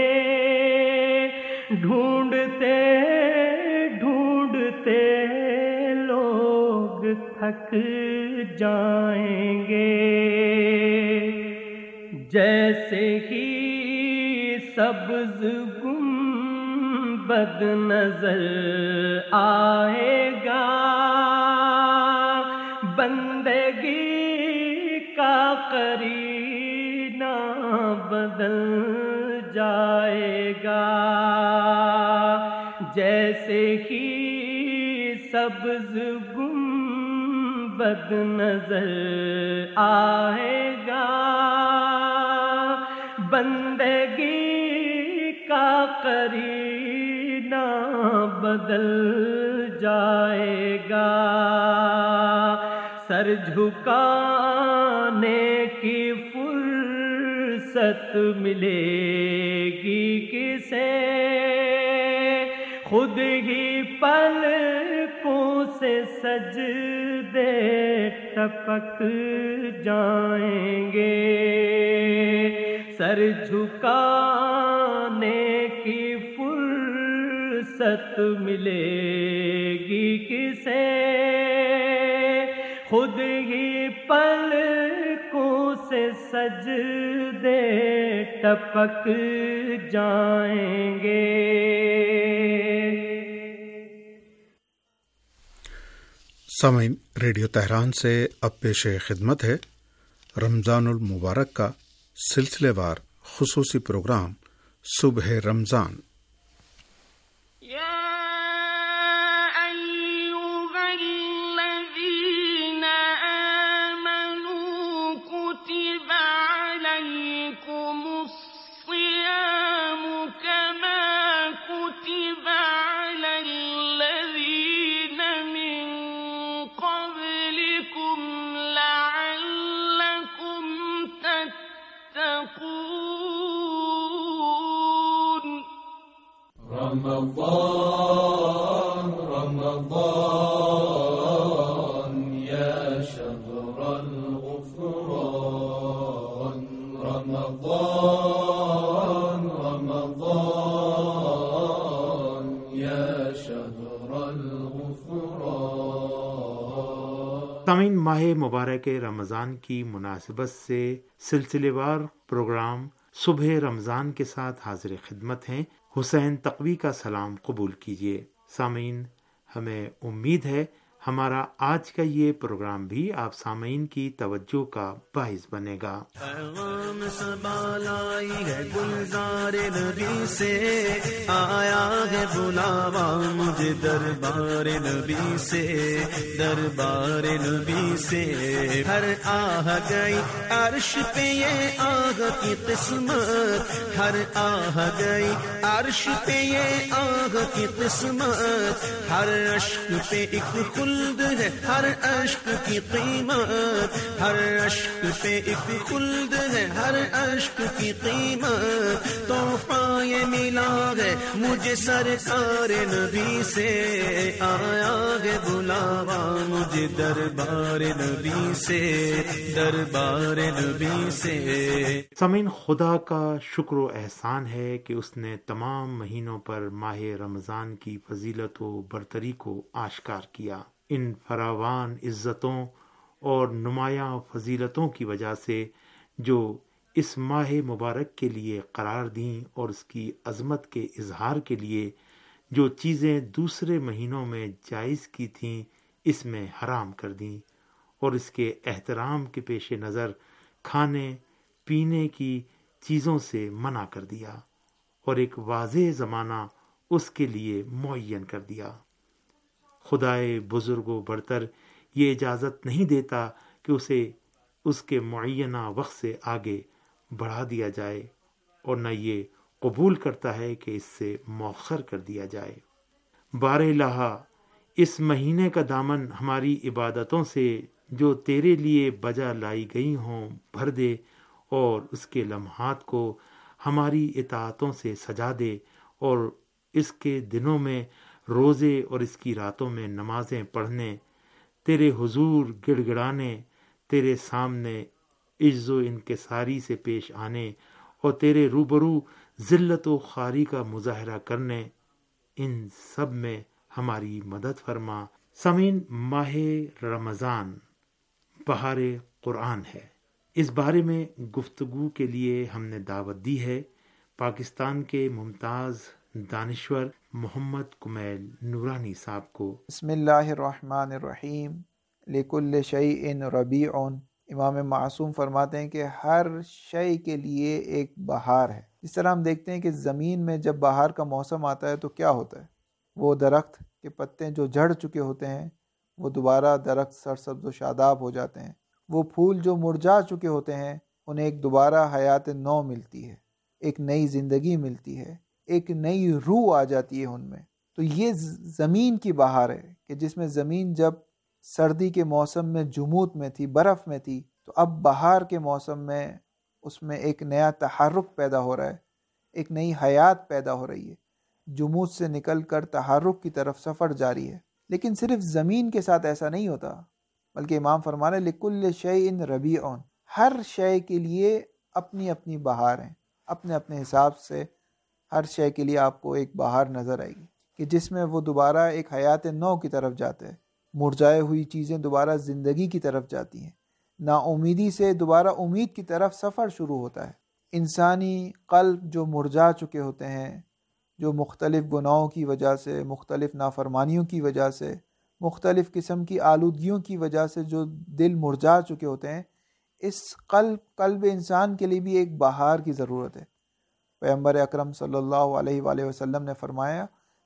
ڈھونڈتے ڈھونڈتے لوگ تھک جائیں گے، جیسے ہی سبز گنبد نظر آئے گا، بندگی کا قرینہ بدل جائے گا، جیسے ہی سبز گنبد نظر آئے گا، بندگی کا قرینہ بدل جائے گا، سر جھکانے کی فرصت ملے گی کسے، خود ہی پلکوں سے سجدے ٹپک جائیں گے، سر جھکانے کی فرصت ملے گی کسے، خود ہی پلکوں سے سجدے ٹپک جائیں گے۔ سامعین، ریڈیو تہران سے اب پیش خدمت ہے رمضان المبارک کا سلسلے وار خصوصی پروگرام صبح رمضان۔ رمضان رمضان يا شهر الغفران، رمضان رمضان يا شهر الغفران۔ سامعین، ماہ مبارک رمضان کی مناسبت سے سلسلے وار پروگرام صبح رمضان کے ساتھ حاضر خدمت ہیں۔ حسین تقوی کا سلام قبول کیجیے۔ سامعین، ہمیں امید ہے ہمارا آج کا یہ پروگرام بھی آپ سامعین کی توجہ کا باعث بنے گا۔ پیغام صبا لائی ہے گلزار نبی سے، آیا ہے بلاوا مجھے دربار نبی سے، دربار نبی سے۔ ہر آہ گئی عرش پہ یہ آہ کی قسمت، ہر آہ گئی عرش پہ یہ آہ کی قسمت، ہر اشک پہ ایک خلد ہے، ہر اشک کی قیمت، ہر اشک پہ ایک خلد ہے، ہر اشک کی قیمت۔ تحفہ یہ ملا ہے مجھے سرکار نبی سے، آیا ہے بلاوا مجھے دربار نبی سے، دربار نبی سے۔ سامعین، خدا کا شکر و احسان ہے کہ اس نے تمام مہینوں پر ماہ رمضان کی فضیلت و برتری کو آشکار کیا۔ ان فراوان عزتوں اور نمایاں فضیلتوں کی وجہ سے جو اس ماہ مبارک کے لیے قرار دیں اور اس کی عظمت کے اظہار کے لیے جو چیزیں دوسرے مہینوں میں جائز کی تھیں اس میں حرام کر دیں، اور اس کے احترام کے پیش نظر کھانے پینے کی چیزوں سے منع کر دیا، اور ایک واضح زمانہ اس کے لیے معین کر دیا۔ خدائے بزرگ و برتر یہ اجازت نہیں دیتا کہ اسے اس کے معینہ وقت سے آگے بڑھا دیا جائے، اور نہ یہ قبول کرتا ہے کہ اس سے مؤخر کر دیا جائے۔ بار الہ، اس مہینے کا دامن ہماری عبادتوں سے جو تیرے لیے بجا لائی گئی ہوں بھر دے، اور اس کے لمحات کو ہماری اطاعتوں سے سجا دے، اور اس کے دنوں میں روزے اور اس کی راتوں میں نمازیں پڑھنے، تیرے حضور گڑ گڑانے، تیرے سامنے عجز و انکساری سے پیش آنے، اور تیرے روبرو ذلت و خواری کا مظاہرہ کرنے، ان سب میں ہماری مدد فرما۔ سامعین، ماہ رمضان بہار قرآن ہے۔ اس بارے میں گفتگو کے لیے ہم نے دعوت دی ہے پاکستان کے ممتاز دانشور محمد کمیل نورانی صاحب کو۔ بسم اللہ الرحمن الرحیم۔ لکل شیء ربیع، امام معصوم فرماتے ہیں کہ ہر شے کے لیے ایک بہار ہے۔ اس طرح ہم دیکھتے ہیں کہ زمین میں جب بہار کا موسم آتا ہے تو کیا ہوتا ہے، وہ درخت کے پتے جو جھڑ چکے ہوتے ہیں وہ دوبارہ درخت سرسبز و شاداب ہو جاتے ہیں، وہ پھول جو مرجھا چکے ہوتے ہیں انہیں ایک دوبارہ حیات نو ملتی ہے، ایک نئی زندگی ملتی ہے، ایک نئی روح آ جاتی ہے ان میں۔ تو یہ زمین کی بہار ہے کہ جس میں زمین جب سردی کے موسم میں جمود میں تھی، برف میں تھی، تو اب بہار کے موسم میں اس میں ایک نیا تحرک پیدا ہو رہا ہے، ایک نئی حیات پیدا ہو رہی ہے، جمود سے نکل کر تحرک کی طرف سفر جاری ہے۔ لیکن صرف زمین کے ساتھ ایسا نہیں ہوتا، بلکہ امام فرما رہے لکل شیء ربیع، ہر شے کے لیے اپنی اپنی بہار ہیں، اپنے اپنے حساب سے ہر شے کے لیے آپ کو ایک بہار نظر آئے گی کہ جس میں وہ دوبارہ ایک حیات نو کی طرف جاتے ہیں، مرجھائے ہوئی چیزیں دوبارہ زندگی کی طرف جاتی ہیں، نا امیدی سے دوبارہ امید کی طرف سفر شروع ہوتا ہے۔ انسانی قلب جو مرجھا چکے ہوتے ہیں، جو مختلف گناہوں کی وجہ سے، مختلف نافرمانیوں کی وجہ سے، مختلف قسم کی آلودگیوں کی وجہ سے جو دل مرجھا چکے ہوتے ہیں، اس قلب قلب انسان کے لیے بھی ایک بہار کی ضرورت ہے۔ پیغمبر اکرم صلی اللہ علیہ وآلہ وسلم نے فرمایا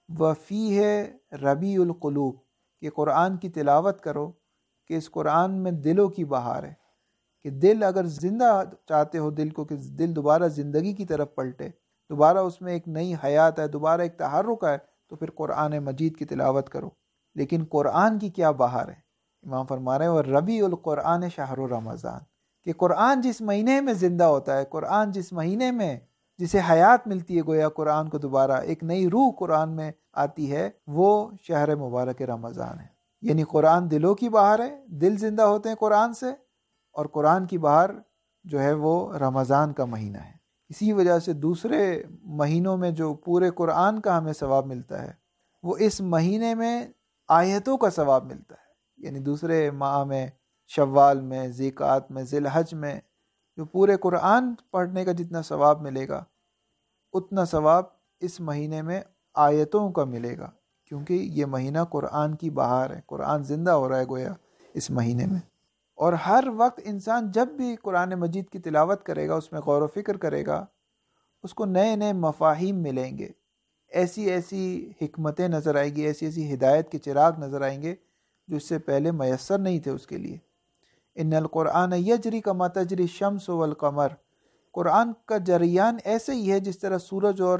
وَفِيهِ رَبِيعُ الْقُلُوبِ، کہ قرآن کی تلاوت کرو کہ اس قرآن میں دلوں کی بہار ہے، کہ دل اگر زندہ چاہتے ہو دل کو، کہ دل دوبارہ زندگی کی طرف پلٹے، دوبارہ اس میں ایک نئی حیات ہے، دوبارہ ایک تحرک ہے، تو پھر قرآن مجید کی تلاوت کرو۔ لیکن قرآن کی کیا بہار ہے؟ امام فرما رہے ہیں وَرَبِيعُ الْقُرْآنِ شَهْرُ رمضان، کہ قرآن جس مہینے میں زندہ ہوتا ہے، قرآن جس مہینے میں جسے حیات ملتی ہے، گویا قرآن کو دوبارہ ایک نئی روح قرآن میں آتی ہے، وہ شہر مبارک رمضان ہے۔ یعنی قرآن دلوں کی بہار ہے، دل زندہ ہوتے ہیں قرآن سے، اور قرآن کی بہار جو ہے وہ رمضان کا مہینہ ہے۔ اسی وجہ سے دوسرے مہینوں میں جو پورے قرآن کا ہمیں ثواب ملتا ہے، وہ اس مہینے میں آیتوں کا ثواب ملتا ہے۔ یعنی دوسرے ماہ میں، شوال میں، ذیقعد میں، ذی الحج میں جو پورے قرآن پڑھنے کا جتنا ثواب ملے گا، اتنا ثواب اس مہینے میں آیتوں کا ملے گا، کیونکہ یہ مہینہ قرآن کی بہار ہے، قرآن زندہ ہو رہا ہے گویا اس مہینے میں. اور ہر وقت انسان جب بھی قرآن مجید کی تلاوت کرے گا، اس میں غور و فکر کرے گا، اس کو نئے نئے مفاہیم ملیں گے، ایسی ایسی حکمتیں نظر آئیں گی، ایسی ایسی ہدایت کے چراغ نظر آئیں گے جو اس سے پہلے میسر نہیں تھے اس کے لیے. ان القرآن یجری کما تجری الشمس والقمر، قرآن کا جریان ایسے ہی ہے جس طرح سورج اور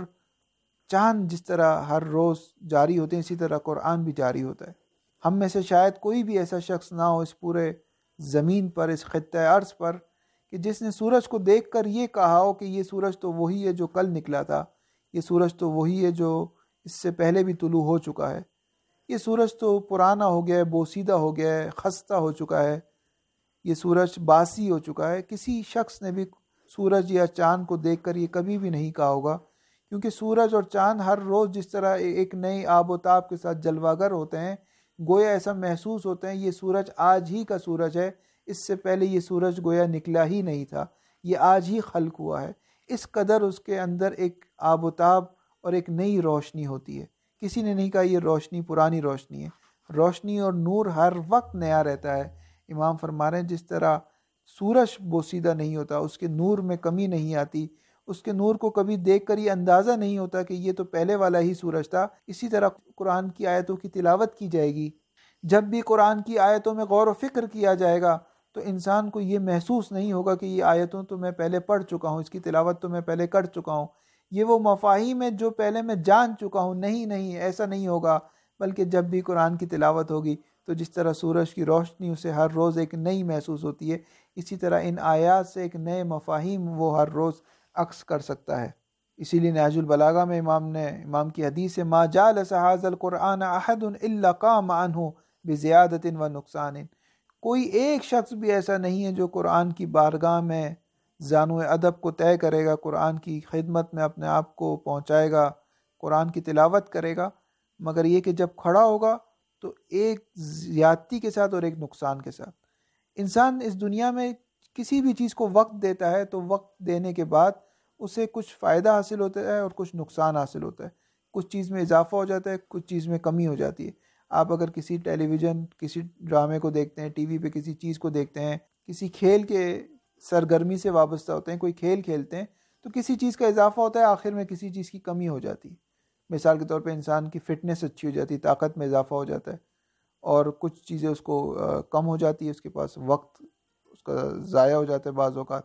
چاند جس طرح ہر روز جاری ہوتے ہیں، اسی طرح قرآن بھی جاری ہوتا ہے. ہم میں سے شاید کوئی بھی ایسا شخص نہ ہو اس پورے زمین پر، اس خطہ ارض پر، کہ جس نے سورج کو دیکھ کر یہ کہا ہو کہ یہ سورج تو وہی ہے جو کل نکلا تھا، یہ سورج تو وہی ہے جو اس سے پہلے بھی طلوع ہو چکا ہے، یہ سورج تو پرانا ہو گیا ہے، بوسیدہ ہو گیا ہے، خستہ ہو چکا ہے، یہ سورج باسی ہو چکا ہے. کسی شخص نے بھی سورج یا چاند کو دیکھ کر یہ کبھی بھی نہیں کہا ہوگا، کیونکہ سورج اور چاند ہر روز جس طرح ایک نئی آب و تاب کے ساتھ جلواگر ہوتے ہیں، گویا ایسا محسوس ہوتا ہے یہ سورج آج ہی کا سورج ہے، اس سے پہلے یہ سورج گویا نکلا ہی نہیں تھا، یہ آج ہی خلق ہوا ہے. اس قدر اس کے اندر ایک آب و تاب اور ایک نئی روشنی ہوتی ہے. کسی نے نہیں کہا یہ روشنی پرانی روشنی ہے، روشنی اور نور ہر وقت نیا رہتا ہے. امام فرما رہے ہیں جس طرح سورج بوسیدہ نہیں ہوتا، اس کے نور میں کمی نہیں آتی، اس کے نور کو کبھی دیکھ کر یہ اندازہ نہیں ہوتا کہ یہ تو پہلے والا ہی سورج تھا، اسی طرح قرآن کی آیتوں کی تلاوت کی جائے گی. جب بھی قرآن کی آیتوں میں غور و فکر کیا جائے گا تو انسان کو یہ محسوس نہیں ہوگا کہ یہ آیتوں تو میں پہلے پڑھ چکا ہوں، اس کی تلاوت تو میں پہلے کر چکا ہوں، یہ وہ مفاہیم ہے جو پہلے میں جان چکا ہوں. نہیں نہیں ایسا نہیں ہوگا، بلکہ جب بھی قرآن کی تلاوت ہوگی تو جس طرح سورج کی روشنی اسے ہر روز ایک نئی محسوس ہوتی ہے، اسی طرح ان آیات سے ایک نئے مفاہیم وہ ہر روز عکس کر سکتا ہے. اسی لیے نہج البلاغہ میں امام نے امام کی حدیث ہے ما جالس هذا القرآن احد الا قام عنه بزیادت و نقصان، کوئی ایک شخص بھی ایسا نہیں ہے جو قرآن کی بارگاہ میں زانو ادب کو طے کرے گا، قرآن کی خدمت میں اپنے آپ کو پہنچائے گا، قرآن کی تلاوت کرے گا، مگر یہ کہ جب کھڑا ہوگا تو ایک زیادتی کے ساتھ اور ایک نقصان کے ساتھ. انسان اس دنیا میں کسی بھی چیز کو وقت دیتا ہے تو وقت دینے کے بعد اسے کچھ فائدہ حاصل ہوتا ہے اور کچھ نقصان حاصل ہوتا ہے، کچھ چیز میں اضافہ ہو جاتا ہے، کچھ چیز میں کمی ہو جاتی ہے. آپ اگر کسی ٹیلی ویژن کسی ڈرامے کو دیکھتے ہیں، ٹی وی پہ کسی چیز کو دیکھتے ہیں، کسی کھیل کے سرگرمی سے وابستہ ہوتے ہیں، کوئی کھیل کھیلتے ہیں تو کسی چیز کا اضافہ ہوتا ہے، آخر میں کسی چیز کی کمی ہو جاتی ہے. مثال کے طور پہ انسان کی فٹنس اچھی ہو جاتی ہے، طاقت میں اضافہ ہو جاتا ہے، اور کچھ چیزیں اس کو کم ہو جاتی ہے، اس کے پاس وقت اس کا ضائع ہو جاتا ہے بعض اوقات.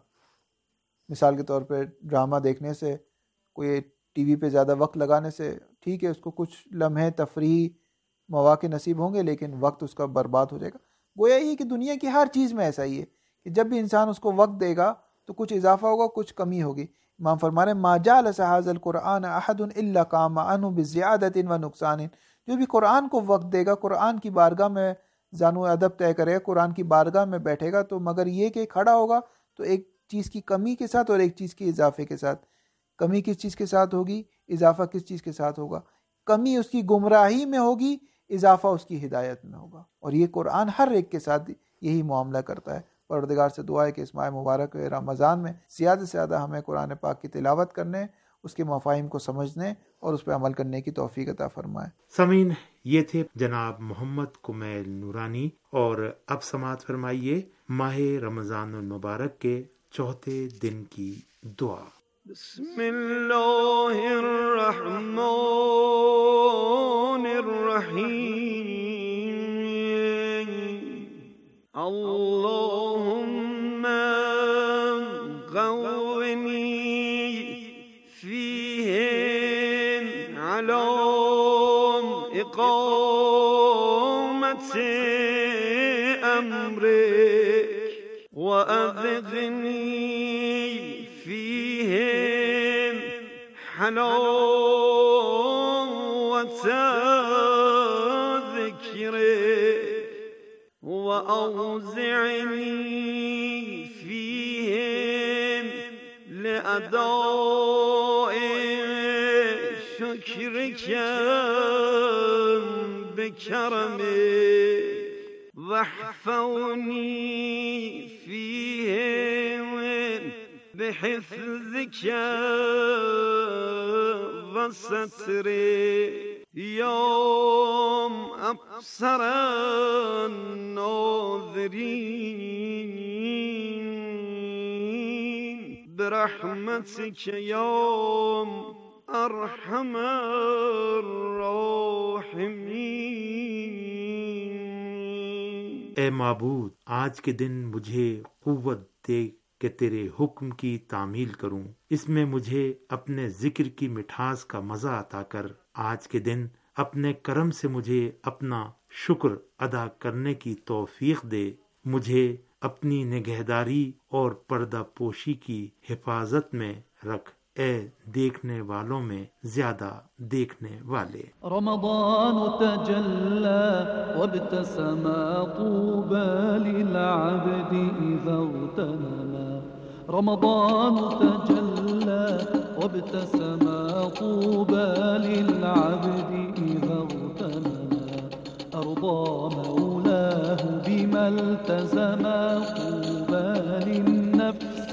مثال کے طور پہ ڈرامہ دیکھنے سے، کوئی ٹی وی پہ زیادہ وقت لگانے سے ٹھیک ہے اس کو کچھ لمحے تفریحی مواقع نصیب ہوں گے، لیکن وقت اس کا برباد ہو جائے گا. گویا یہ کہ دنیا کی ہر چیز میں ایسا ہی ہے کہ جب بھی انسان اس کو وقت دے گا تو کچھ اضافہ ہوگا، کچھ کمی ہوگی. امام فرما رہے ہیں ما جالس هذا القرآن احد الا قام عنه بزیادت و نقصان، جو بھی قرآن کو وقت دے گا، قرآن کی بارگاہ میں زانو ادب طے کرے گا، قرآن کی بارگاہ میں بیٹھے گا، تو مگر یہ کہ کھڑا ہوگا تو ایک چیز کی کمی کے ساتھ اور ایک چیز کے اضافے کے ساتھ. کمی کس چیز کے ساتھ ہوگی، اضافہ کس چیز کے ساتھ ہوگا؟ کمی اس کی گمراہی میں ہوگی، اضافہ اس کی ہدایت میں ہوگا. اور یہ قرآن ہر ایک کے ساتھ یہی معاملہ کرتا ہے. پروردگار سے دعا ہے کہ اس ماہ مبارک رمضان میں زیادہ سے زیادہ ہمیں قرآن پاک کی تلاوت کرنے، اس کے مفاہیم کو سمجھنے اور اس پہ عمل کرنے کی توفیق عطا فرمائے. سامعین، یہ تھے جناب محمد کمیل نورانی، اور اب سماعت فرمائیے ماہ رمضان المبارک کے چوتھے دن کی دعا. بسم اللہ الرحمن الرحیم. اللهم قوني فيه على إقامة أمرك وأذقني فيه حلاوة ذكرك وأوزعني فيهم لأداء شكرك بكرمك واحفظني فيهم بحفظك وسترك یوم افسر الناظرین برحمتک یوم ارحم الراحمین۔ اے معبود، آج کے دن مجھے قوت دے کہ تیرے حکم کی تعمیل کروں، اس میں مجھے اپنے ذکر کی مٹھاس کا مزہ عطا کر۔ آج کے دن اپنے کرم سے مجھے اپنا شکر ادا کرنے کی توفیق دے، مجھے اپنی نگہداری اور پردہ پوشی کی حفاظت میں رکھ، اے دیکھنے والوں میں زیادہ دیکھنے والے۔ رمضان تجلى وابتسم طوبى للعبد إذا اغتنما، رمضان تجلى وابتسم طوبى للعبد إذا اغتنما، أرضى مولاه بما التزم، طوبى للنفس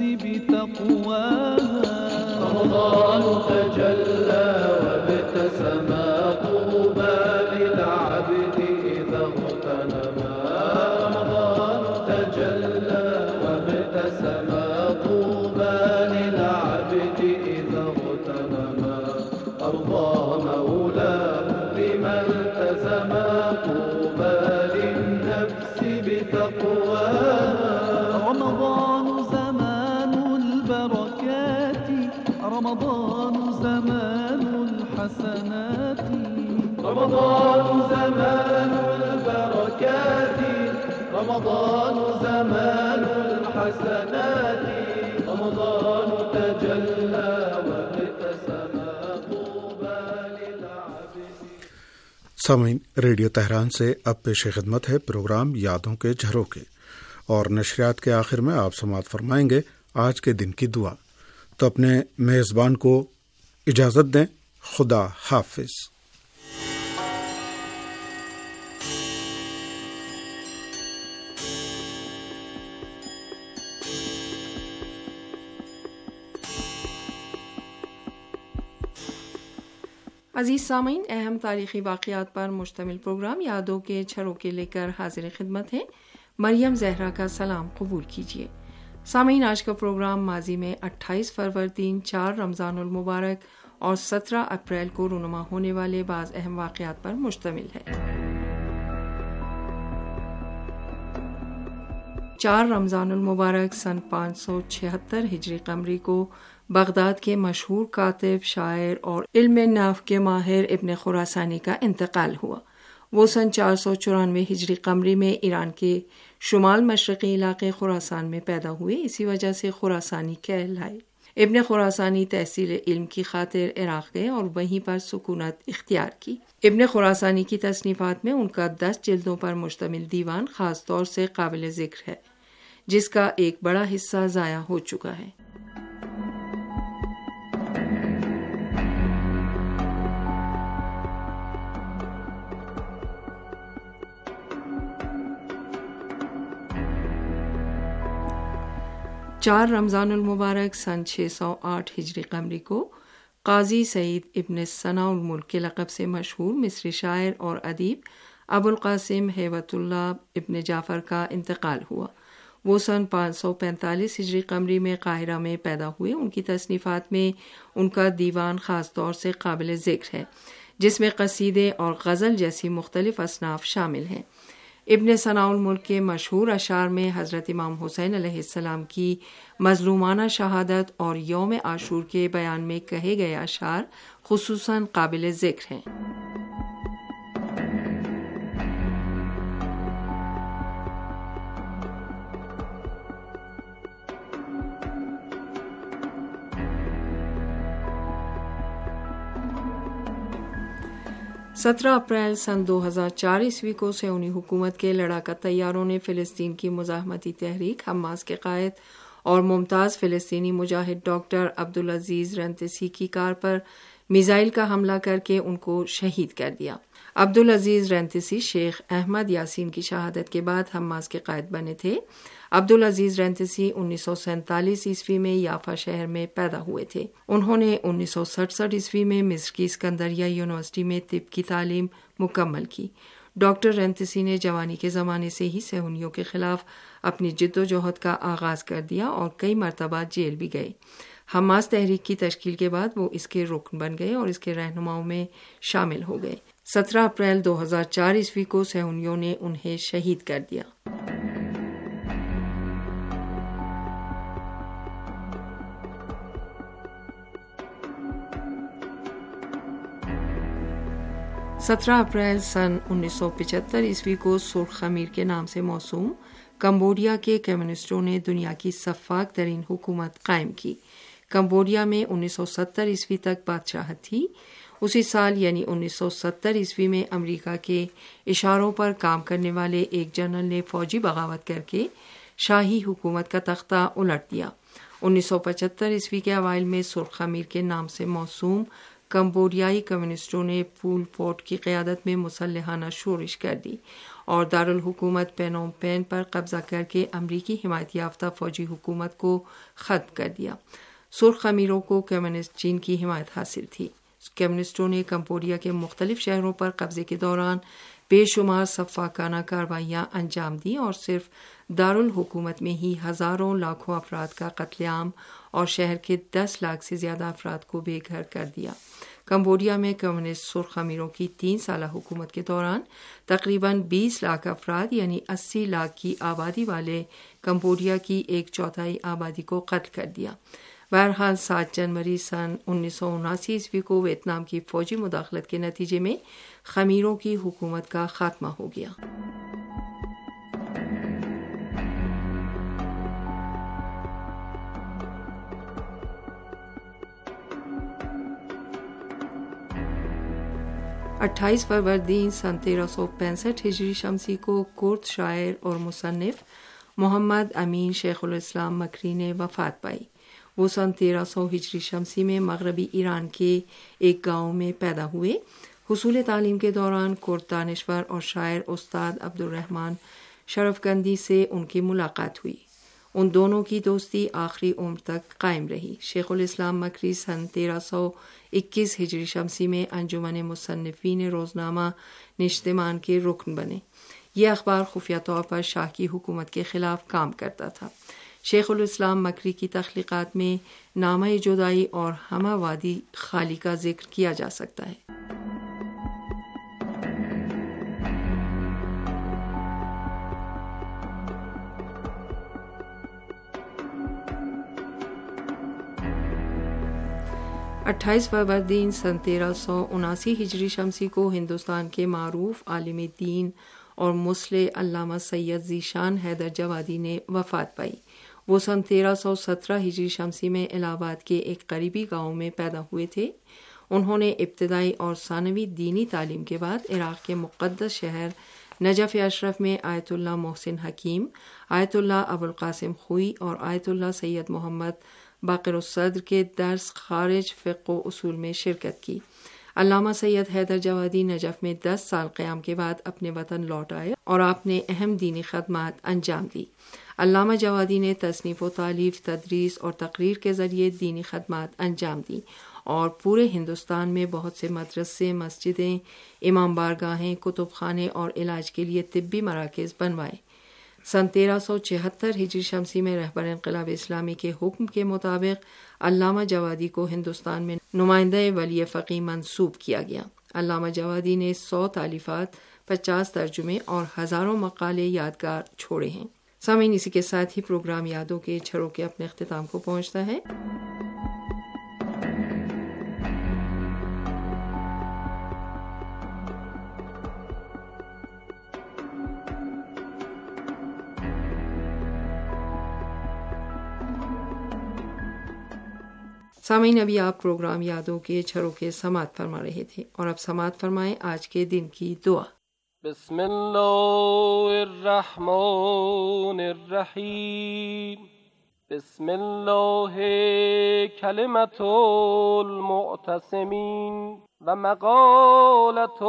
بتقواها، رمضان تجلى وابتسم طوبى للعبد إذا اغتنما، رمضان تجلى وابتسم طوبى للعبد إذا اغتنما، أرضى مولاه بما التزم، طوبى للنفس بتقواها، رمضان زمان البركات، رمضان زمان الحسنات، رمضان زمان البركات، رمضان زمان الحسنات، رمضان تجلى وابتسم طوبى للعبد۔ سامعین، ریڈیو تہران سے اب پیش خدمت ہے پروگرام یادوں کے جھروکے، اور نشریات کے آخر میں آپ سماعت فرمائیں گے آج کے دن کی دعا۔ تو اپنے میزبان کو اجازت دیں۔ خدا حافظ۔ عزیز سامعین، اہم تاریخی واقعات پر مشتمل پروگرام یادوں کے جھروکے لے کر حاضر خدمت ہے۔ مریم زہرا کا سلام قبول کیجیے۔ سامعین، آج کا پروگرام ماضی میں اٹھائیس فروردین، چار رمضان المبارک اور سترہ اپریل کو رونما ہونے والے بعض اہم واقعات پر مشتمل ہے۔ چار رمضان المبارک سن پانچ سو چھہتر ہجری قمری کو بغداد کے مشہور کاتب، شاعر اور علم نحو کے ماہر ابن خراسانی کا انتقال ہوا۔ وہ سن چار سو چورانوے ہجری قمری میں ایران کے شمال مشرقی علاقے خراسان میں پیدا ہوئے، اسی وجہ سے خراسانی کہلائے۔ ابن خراسانی تحصیل علم کی خاطر عراق گئے اور وہیں پر سکونت اختیار کی۔ ابن خراسانی کی تصنیفات میں ان کا دس جلدوں پر مشتمل دیوان خاص طور سے قابل ذکر ہے، جس کا ایک بڑا حصہ ضائع ہو چکا ہے۔ چار رمضان المبارک سن چھ سو آٹھ ہجری قمری کو قاضی سعید ابن ثناء الملک کے لقب سے مشہور مصری شاعر اور ادیب ابو القاسم ہیبت اللہ ابن جعفر کا انتقال ہوا۔ وہ سن پانچ سو پینتالیس ہجری قمری میں قاہرہ میں پیدا ہوئے۔ ان کی تصنیفات میں ان کا دیوان خاص طور سے قابل ذکر ہے، جس میں قصیدے اور غزل جیسی مختلف اصناف شامل ہیں۔ ابن ثناء الملک کے مشہور اشعار میں حضرت امام حسین علیہ السلام کی مظلومانہ شہادت اور یوم عاشور کے بیان میں کہے گئے اشعار خصوصاً قابل ذکر ہیں۔ سترہ اپریل سن دو ہزار چار عیسوی کو صہیونی حکومت کے لڑاکا طیاروں نے فلسطین کی مزاحمتی تحریک حماس کے قائد اور ممتاز فلسطینی مجاہد ڈاکٹر عبدالعزیز رنتسی کی کار پر میزائل کا حملہ کر کے ان کو شہید کر دیا۔ عبدالعزیز رینتسی شیخ احمد یاسین کی شہادت کے بعد حماس کے قائد بنے تھے۔ عبدالعزیز رینتسی انیس سو سینتالیس عیسوی میں یافا شہر میں پیدا ہوئے تھے۔ انہوں نے انیس سو سڑسٹھ عیسوی میں مصر کی اسکندریہ یونیورسٹی میں طب کی تعلیم مکمل کی۔ ڈاکٹر رینتسی نے جوانی کے زمانے سے ہی صہیونیوں کے خلاف اپنی جد و جہد کا آغاز کر دیا اور کئی مرتبہ جیل بھی گئے۔ حماس تحریک کی تشکیل کے بعد وہ اس کے رکن بن گئے اور اس کے رہنماؤں میں شامل ہو گئے۔ سترہ اپریل دو ہزار چار عیسوی کو صہیونیوں نے انہیں شہید کر دیا۔ سترہ اپریل سن انیس سو پچہتر عیسوی کو سرخ خمیر کے نام سے موسوم کمبوڈیا کے کمیونسٹوں نے دنیا کی سفاک ترین حکومت قائم کی۔ کمبوڈیا میں انیس سو ستر عیسوی تک بادشاہت تھی۔ اسی سال یعنی انیس سو ستر عیسوی میں امریکہ کے اشاروں پر کام کرنے والے ایک جنرل نے فوجی بغاوت کر کے شاہی حکومت کا تختہ الٹ دیا۔ انیس سو پچہتر عیسوی کے اوائل میں سرخ خمیر کے نام سے موسوم کمبوڈیائی کمیونسٹوں نے پول پوٹ کی قیادت میں مسلحانہ شورش کر دی اور دارالحکومت پینوم پین پر قبضہ کر کے امریکی حمایت یافتہ فوجی حکومت کو ختم کر دیا۔ سرخ خمیروں کو کمیونسٹ چین کی حمایت حاصل تھی۔ کمیونسٹوں نے کمبوڈیا کے مختلف شہروں پر قبضے کے دوران بے شمار سفاکانہ کارروائیاں انجام دی اور صرف دارالحکومت میں ہی ہزاروں لاکھوں افراد کا قتل عام اور شہر کے دس لاکھ سے زیادہ افراد کو بے گھر کر دیا۔ کمبوڈیا میں کمیونسٹ سرخ امیروں کی تین سالہ حکومت کے دوران تقریباً بیس لاکھ افراد یعنی اسی لاکھ کی آبادی والے کمبوڈیا کی ایک چوتھائی آبادی کو قتل کر دیا۔ بہرحال سات جنوری سن انیس سو اناسی عیسوی کو ویتنام کی فوجی مداخلت کے نتیجے میں خمیروں کی حکومت کا خاتمہ ہو گیا۔ اٹھائیس فروردین سن تیرہ سو پینسٹھ ہجری شمسی کو کرد شاعر اور مصنف محمد امین شیخ الاسلام مکری نے وفات پائی۔ وہ سن تیرہ سو ہجری شمسی میں مغربی ایران کے ایک گاؤں میں پیدا ہوئے۔ حصول تعلیم کے دوران کرد دانشور اور شاعر استاد عبد الرحمن شرفکندی سے ان کی ملاقات ہوئی۔ ان دونوں کی دوستی آخری عمر تک قائم رہی۔ شیخ الاسلام مکری سن تیرہ سو اکیس ہجری شمسی میں انجمن مصنفین روزنامہ نشتمان کے رکن بنے۔ یہ اخبار خفیہ طور پر شاہ کی حکومت کے خلاف کام کرتا تھا۔ شیخ الاسلام مکری کی تخلیقات میں نامہ جدائی اور ہمہ وادی خالی کا ذکر کیا جا سکتا ہے۔ اٹھائیس فروردین سن تیرہ سو اناسی ہجری شمسی کو ہندوستان کے معروف عالم دین اور مصلح علامہ سید ذیشان حیدر جوادی نے وفات پائی۔ وہ سن تیرہ سو سترہ ہجری شمسی میں الہ آباد کے ایک قریبی گاؤں میں پیدا ہوئے تھے۔ انہوں نے ابتدائی اور ثانوی دینی تعلیم کے بعد عراق کے مقدس شہر نجف اشرف میں آیت اللہ محسن حکیم، آیت اللہ ابوالقاسم خوئی اور آیت اللہ سید محمد باقر الصدر کے درس خارج فقہ و اصول میں شرکت کی۔ علامہ سید حیدر جوادی نجف میں دس سال قیام کے بعد اپنے وطن لوٹ آئے اور آپ نے اہم دینی خدمات انجام دی۔ علامہ جوادی نے تصنیف و تالیف، تدریس اور تقریر کے ذریعے دینی خدمات انجام دی اور پورے ہندوستان میں بہت سے مدرسے، مسجدیں، امام بارگاہیں، کتب خانے اور علاج کے لیے طبی مراکز بنوائے۔ سن تیرہ سو چھہتر ہجری شمسی میں رہبر انقلاب اسلامی کے حکم کے مطابق علامہ جوادی کو ہندوستان میں نمائندہ ولی فقیہ منصوب کیا گیا۔ علامہ جوادی نے سو تالیفات، پچاس ترجمے اور ہزاروں مقالے یادگار چھوڑے ہیں۔ سامعین، اسی کے ساتھ ہی پروگرام یادوں کے چھڑوں کے اپنے اختتام کو پہنچتا ہے۔ سامعین، ابھی آپ پروگرام یادوں کے چھڑوں کے سماعت فرما رہے تھے اور اب سماعت فرمائیں آج کے دن کی دعا۔ بسم اللہ الرحمن الرحیم۔ بسم الله کلمة المعتصمین و مقالة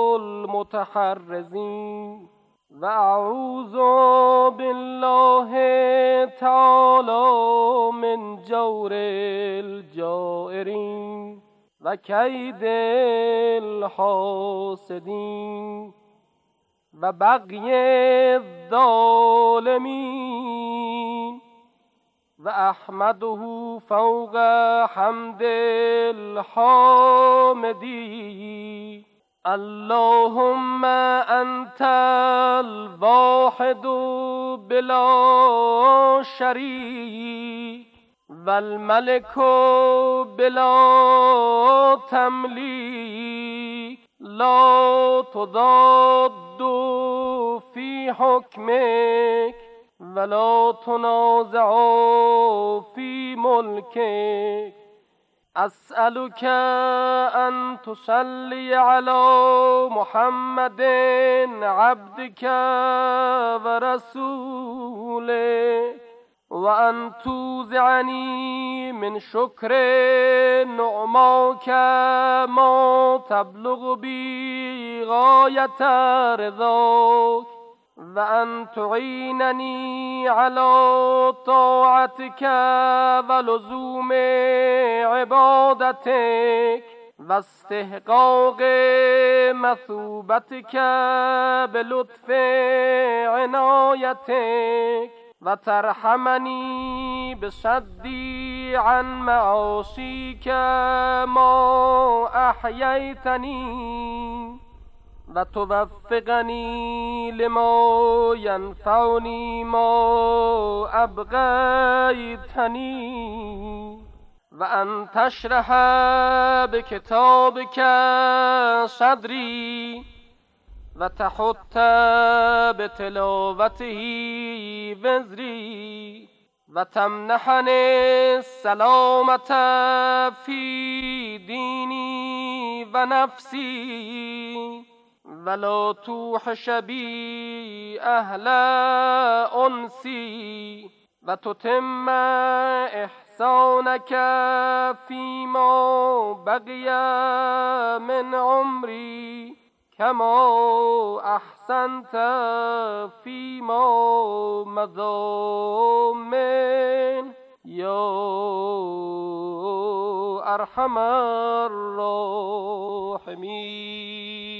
المتحرزین و اعوذ بالله تعالی من جور الجائرین و کید الحاسدین و بغی الظالمین و احمده فوق حمد الحامدین. اللهم انت الواحد بلا شریک والملك بلا تملیک لا تضاد في حكمك ولا تنازع في ملكك. أسألك أن تصلي على محمد عبدك ورسولك وأن توزعني من شكر نعماك ما تبلغ بي غاية رضاك وأن تعينني على طاعتك ولزوم عبادتك واستحقاق مثوبتك بلطف عنايتك وترحمني بصدي عن معاصيك ما أحييتني وتوفقني لما ينفعني ما أبغيتني وأن تشرح بكتابك صدري وتحط بتلاوته وزري وتمنحني السلامة في ديني ونفسي ولا توحش بي أهل أنسي وتتم إحسانك فيما بقي من عمري كما أحسنت فيما مضى من يا أرحم الراحمين.